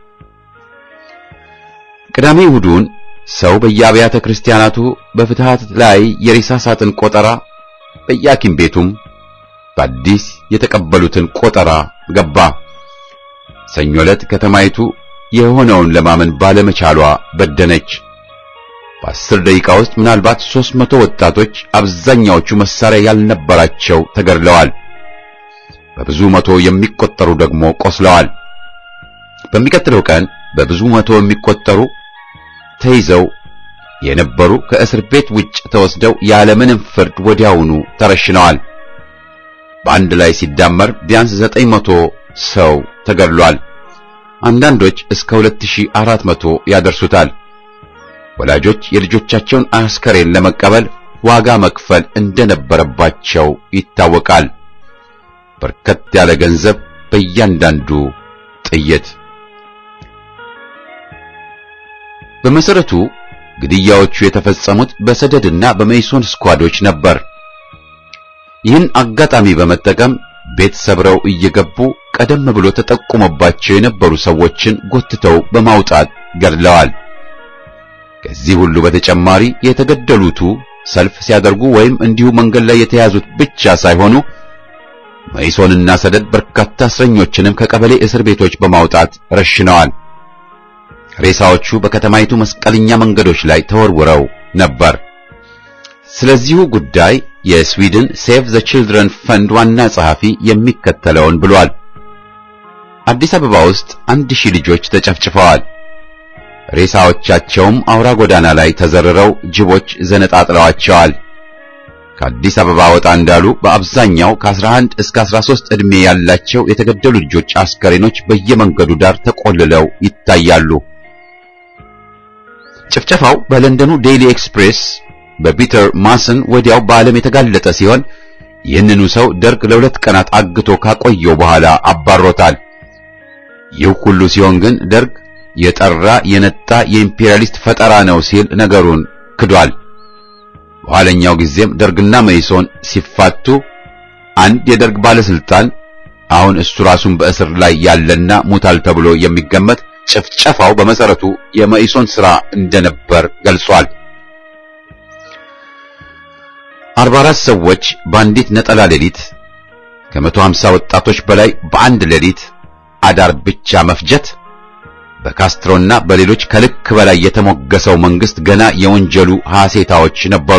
ቅዳሜ እሑዱን ሰው በየአብያተ ክርስቲያናቱ በፍትሐት ላይ የሬሳ ሳጥን ቆጠራ፣ በየሐኪም ቤቱም በአዲስ የተቀበሉትን ቆጠራ ገባ። ሰኞ ዕለት ከተማይቱ የሆነውን ለማመን ባለመቻሏ በደነች። በ10 ደቂቃ ውስጥ ምናልባት 300 ወጣቶች አብዛኛዎቹ መሳሪያ ያልነበራቸው ተገድለዋል። በብዙ መቶ የሚቆጠሩ ደግሞ ቆስለዋል። በሚቀጥለው ቀን በብዙ መቶ የሚቆጠሩ ተይዘው የነበሩ ከእስር ቤት ውጭ ተወስደው ያለምንም ፍርድ ወዲያውኑ ተረሽነዋል። በአንድ ላይ ሲዳመር ቢያንስ 900 ሰው ተገድሏል። አንዳንዶች እስከ 2400 ያደርሱታል። ወላጆች የልጆቻቸውን አስከሬን ለመቀበል ዋጋ መክፈል እንደነበረባቸው ይታወቃል። በርከት ያለ ገንዘብ በእያንዳንዱ ጥይት። በመሰረቱ ግድያዎቹ የተፈጸሙት በሰደድና በመይሶን ስኳዶች ነበር። ይህን አጋጣሚ በመጠቀም ቤት ሰብረው እየገቡ ቀደም ብሎ ተጠቁሞባቸው የነበሩ ሰዎችን ጎትተው በማውጣት ገድለዋል። ከዚህ ሁሉ በተጨማሪ የተገደሉቱ ሰልፍ ሲያደርጉ ወይም እንዲሁ መንገድ ላይ የተያዙት ብቻ ሳይሆኑ መይሶንና ሰደድ በርካታ እስረኞችንም ከቀበሌ እስር ቤቶች በማውጣት ረሽነዋል። ሬሳዎቹ በከተማይቱ መስቀለኛ መንገዶች ላይ ተወርውረው ነበር። ስለዚሁ ጉዳይ የስዊድን ሴቭ ዘ ቺልድረን ፈንድ ዋና ጸሐፊ የሚከተለውን ብሏል። አዲስ አበባ ውስጥ 1000 ልጆች ተጨፍጭፈዋል። ሬሳዎቻቸውም አውራ ጎዳና ላይ ተዘርረው ጅቦች ዘነጣጥለዋቸዋል። ከአዲስ አበባ ወጣ እንዳሉ በአብዛኛው ከ11 እስከ 13 ዕድሜ ያላቸው የተገደሉ ልጆች አስከሬኖች በየመንገዱ ዳር ተቆልለው ይታያሉ። ጭፍጨፋው በለንደኑ ዴይሊ ኤክስፕሬስ በፒተር ማሰን ወዲያው በዓለም የተጋለጠ ሲሆን ይህንኑ ሰው ደርግ ለ2 ቀናት አግቶ ካቆየው በኋላ አባሮታል። ይህ ሁሉ ሲሆን ግን ደርግ የጠራ የነጣ የኢምፔሪያሊስት ፈጠራ ነው ሲል ነገሩን ክዷል። በኋለኛው ጊዜም ደርግና መይሶን ሲፋቱ አንድ የደርግ ባለስልጣን አሁን እሱ ራሱን በእስር ላይ ያለና ሙታል ተብሎ የሚገመት ጭፍጨፋው በመሰረቱ የመይሶን ሥራ እንደነበር ገልጿል። 44 ሰዎች በአንዲት ነጠላ ሌሊት ከ150 ወጣቶች በላይ በአንድ ሌሊት አዳር ብቻ መፍጀት በካስትሮና በሌሎች ከልክ በላይ የተሞገሰው መንግስት ገና የወንጀሉ ሐሴታዎች ነበሩ።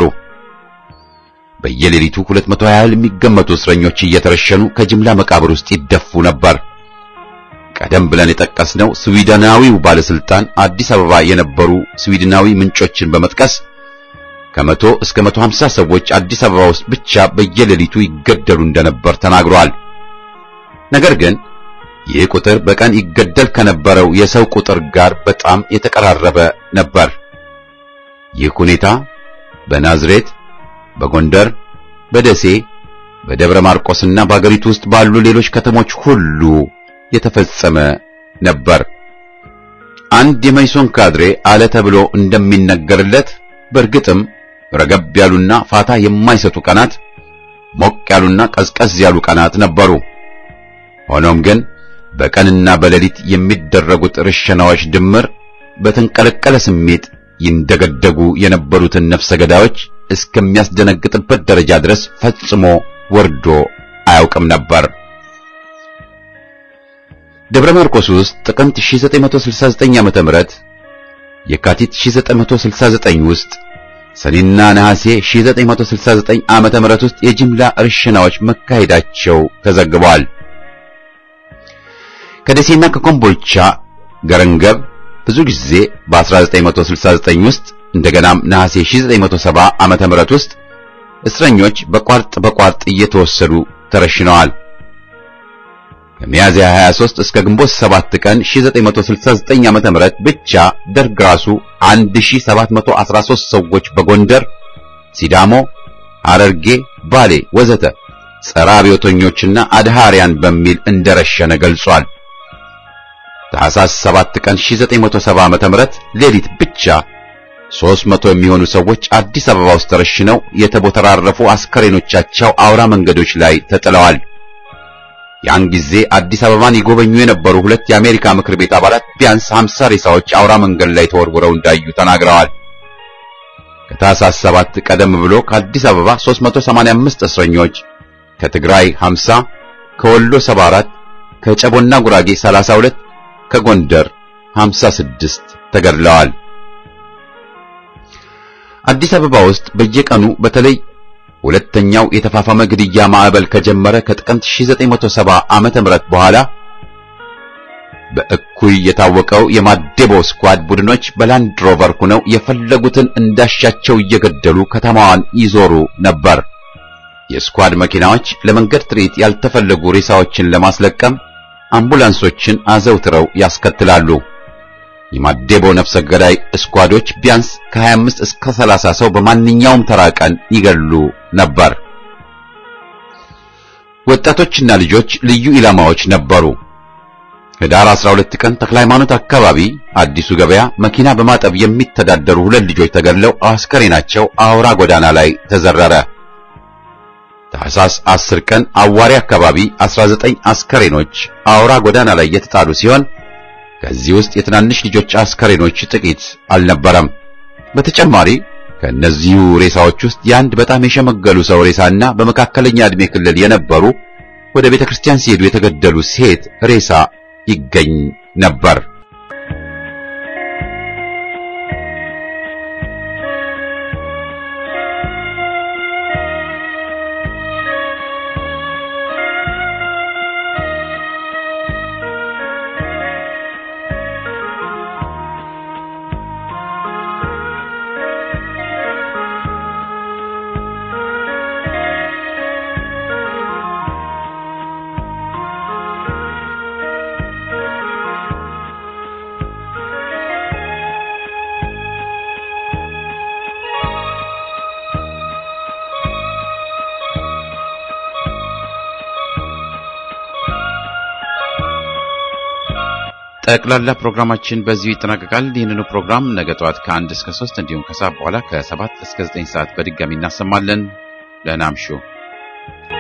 በየሌሊቱ 220 ያህል የሚገመቱ እስረኞች እየተረሸኑ ከጅምላ መቃብር ውስጥ ይደፉ ነበር። ቀደም ብለን የጠቀስነው ስዊድናዊው ባለስልጣን አዲስ አበባ የነበሩ ስዊድናዊ ምንጮችን በመጥቀስ ከ100 እስከ 150 ሰዎች አዲስ አበባ ውስጥ ብቻ በየሌሊቱ ይገደሉ እንደነበር ተናግሯል። ነገር ግን ይህ ቁጥር በቀን ይገደል ከነበረው የሰው ቁጥር ጋር በጣም የተቀራረበ ነበር። ይህ ሁኔታ በናዝሬት፣ በጎንደር፣ በደሴ፣ በደብረ ማርቆስና በአገሪቱ ውስጥ ባሉ ሌሎች ከተሞች ሁሉ የተፈጸመ ነበር። አንድ የመይሶን ካድሬ አለ ተብሎ እንደሚነገርለት በእርግጥም ረገብ ያሉና ፋታ የማይሰጡ ቀናት፣ ሞቅ ያሉና ቀዝቀዝ ያሉ ቀናት ነበሩ። ሆኖም ግን በቀንና በሌሊት የሚደረጉት ርሸናዎች ድምር በተንቀለቀለ ስሜት ይንደገደጉ የነበሩትን ነፍሰ ገዳዮች እስከሚያስደነግጥበት ደረጃ ድረስ ፈጽሞ ወርዶ አያውቅም ነበር። ደብረ ማርቆስ ውስጥ ጥቅምት 1969 ዓመተ ምህረት፣ የካቲት 1969 ውስጥ፣ ሰኔና ነሐሴ 1969 ዓመተ ምህረት ውስጥ የጅምላ ርሽናዎች መካሄዳቸው ተዘግቧል። ከደሴና ከኮምቦልቻ ገረንገብ ብዙ ጊዜ በ1969 ውስጥ እንደገናም ነሐሴ 1970 ዓመተ ምህረት ውስጥ እስረኞች በቋርጥ እየተወሰዱ ተረሽነዋል። ከሚያዝያ 23 እስከ ግንቦት 7 ቀን 1969 ዓመተ ምህረት ብቻ ደርግ ራሱ 1713 ሰዎች በጎንደር፣ ሲዳሞ፣ ሐረርጌ፣ ባሌ ወዘተ ጸረ አብዮተኞችና አድሃሪያን በሚል እንደረሸነ ገልጿል። ታኅሳስ 7 ቀን 1970 ዓመተ ምህረት ሌሊት ብቻ 300 የሚሆኑ ሰዎች አዲስ አበባ ውስጥ ተረሽነው የተቦተራረፉ አስከሬኖቻቸው አውራ መንገዶች ላይ ተጥለዋል። ያን ጊዜ አዲስ አበባን ይጎበኙ የነበሩ ሁለት የአሜሪካ ምክር ቤት አባላት ቢያንስ 50 ሬሳዎች አውራ መንገድ ላይ ተወርውረው እንዳዩ ተናግረዋል። ከታኅሳስ 7 ቀደም ብሎ ከአዲስ አበባ 385 እስረኞች፣ ከትግራይ 50፣ ከወሎ 74፣ ከጨቦና ጉራጌ 32፣ ከጎንደር 56 ተገድለዋል። አዲስ አበባ ውስጥ በየቀኑ በተለይ ሁለተኛው የተፋፋመ ግድያ ማዕበል ከጀመረ ከጥቅምት 1970 ዓመተ ምህረት በኋላ በእኩይ የታወቀው የማዴቦ ስኳድ ቡድኖች በላንድ ሮቨር ሆነው የፈለጉትን እንዳሻቸው እየገደሉ ከተማዋን ይዞሩ ነበር። የስኳድ መኪናዎች ለመንገድ ትርኢት ያልተፈለጉ ሬሳዎችን ለማስለቀም አምቡላንሶችን አዘውትረው ያስከትላሉ። የማዴቦ ነፍሰ ገዳይ ስኳዶች ቢያንስ ከ25 እስከ 30 ሰው በማንኛውም ተራ ቀን ይገሉ ነበር። ወጣቶችና ልጆች ልዩ ኢላማዎች ነበሩ። ህዳር 12 ቀን ተክለ ሃይማኖት አካባቢ አዲሱ ገበያ መኪና በማጠብ የሚተዳደሩ ሁለት ልጆች ተገድለው አስከሬናቸው አውራ ጎዳና ላይ ተዘረረ። ታኅሳስ 10 ቀን አዋሪ አካባቢ 19 አስከሬኖች አውራ ጎዳና ላይ የተጣሉ ሲሆን ከዚህ ውስጥ የትናንሽ ልጆች አስከሬኖች ጥቂት አልነበረም። በተጨማሪ ከነዚሁ ሬሳዎች ውስጥ የአንድ በጣም የሸመገሉ ሰው ሬሳና በመካከለኛ ዕድሜ ክልል የነበሩ ወደ ቤተክርስቲያን ሲሄዱ የተገደሉ ሴት ሬሳ ይገኝ ነበር። ጠቅላላ ፕሮግራማችን በዚሁ ይጠናቀቃል። ይህንኑ ፕሮግራም ነገ ጠዋት ከ1 እስከ 3 እንዲሁም ከሰዓት በኋላ ከ7 እስከ 9 ሰዓት በድጋሚ እናሰማለን። ደህና እምሹ።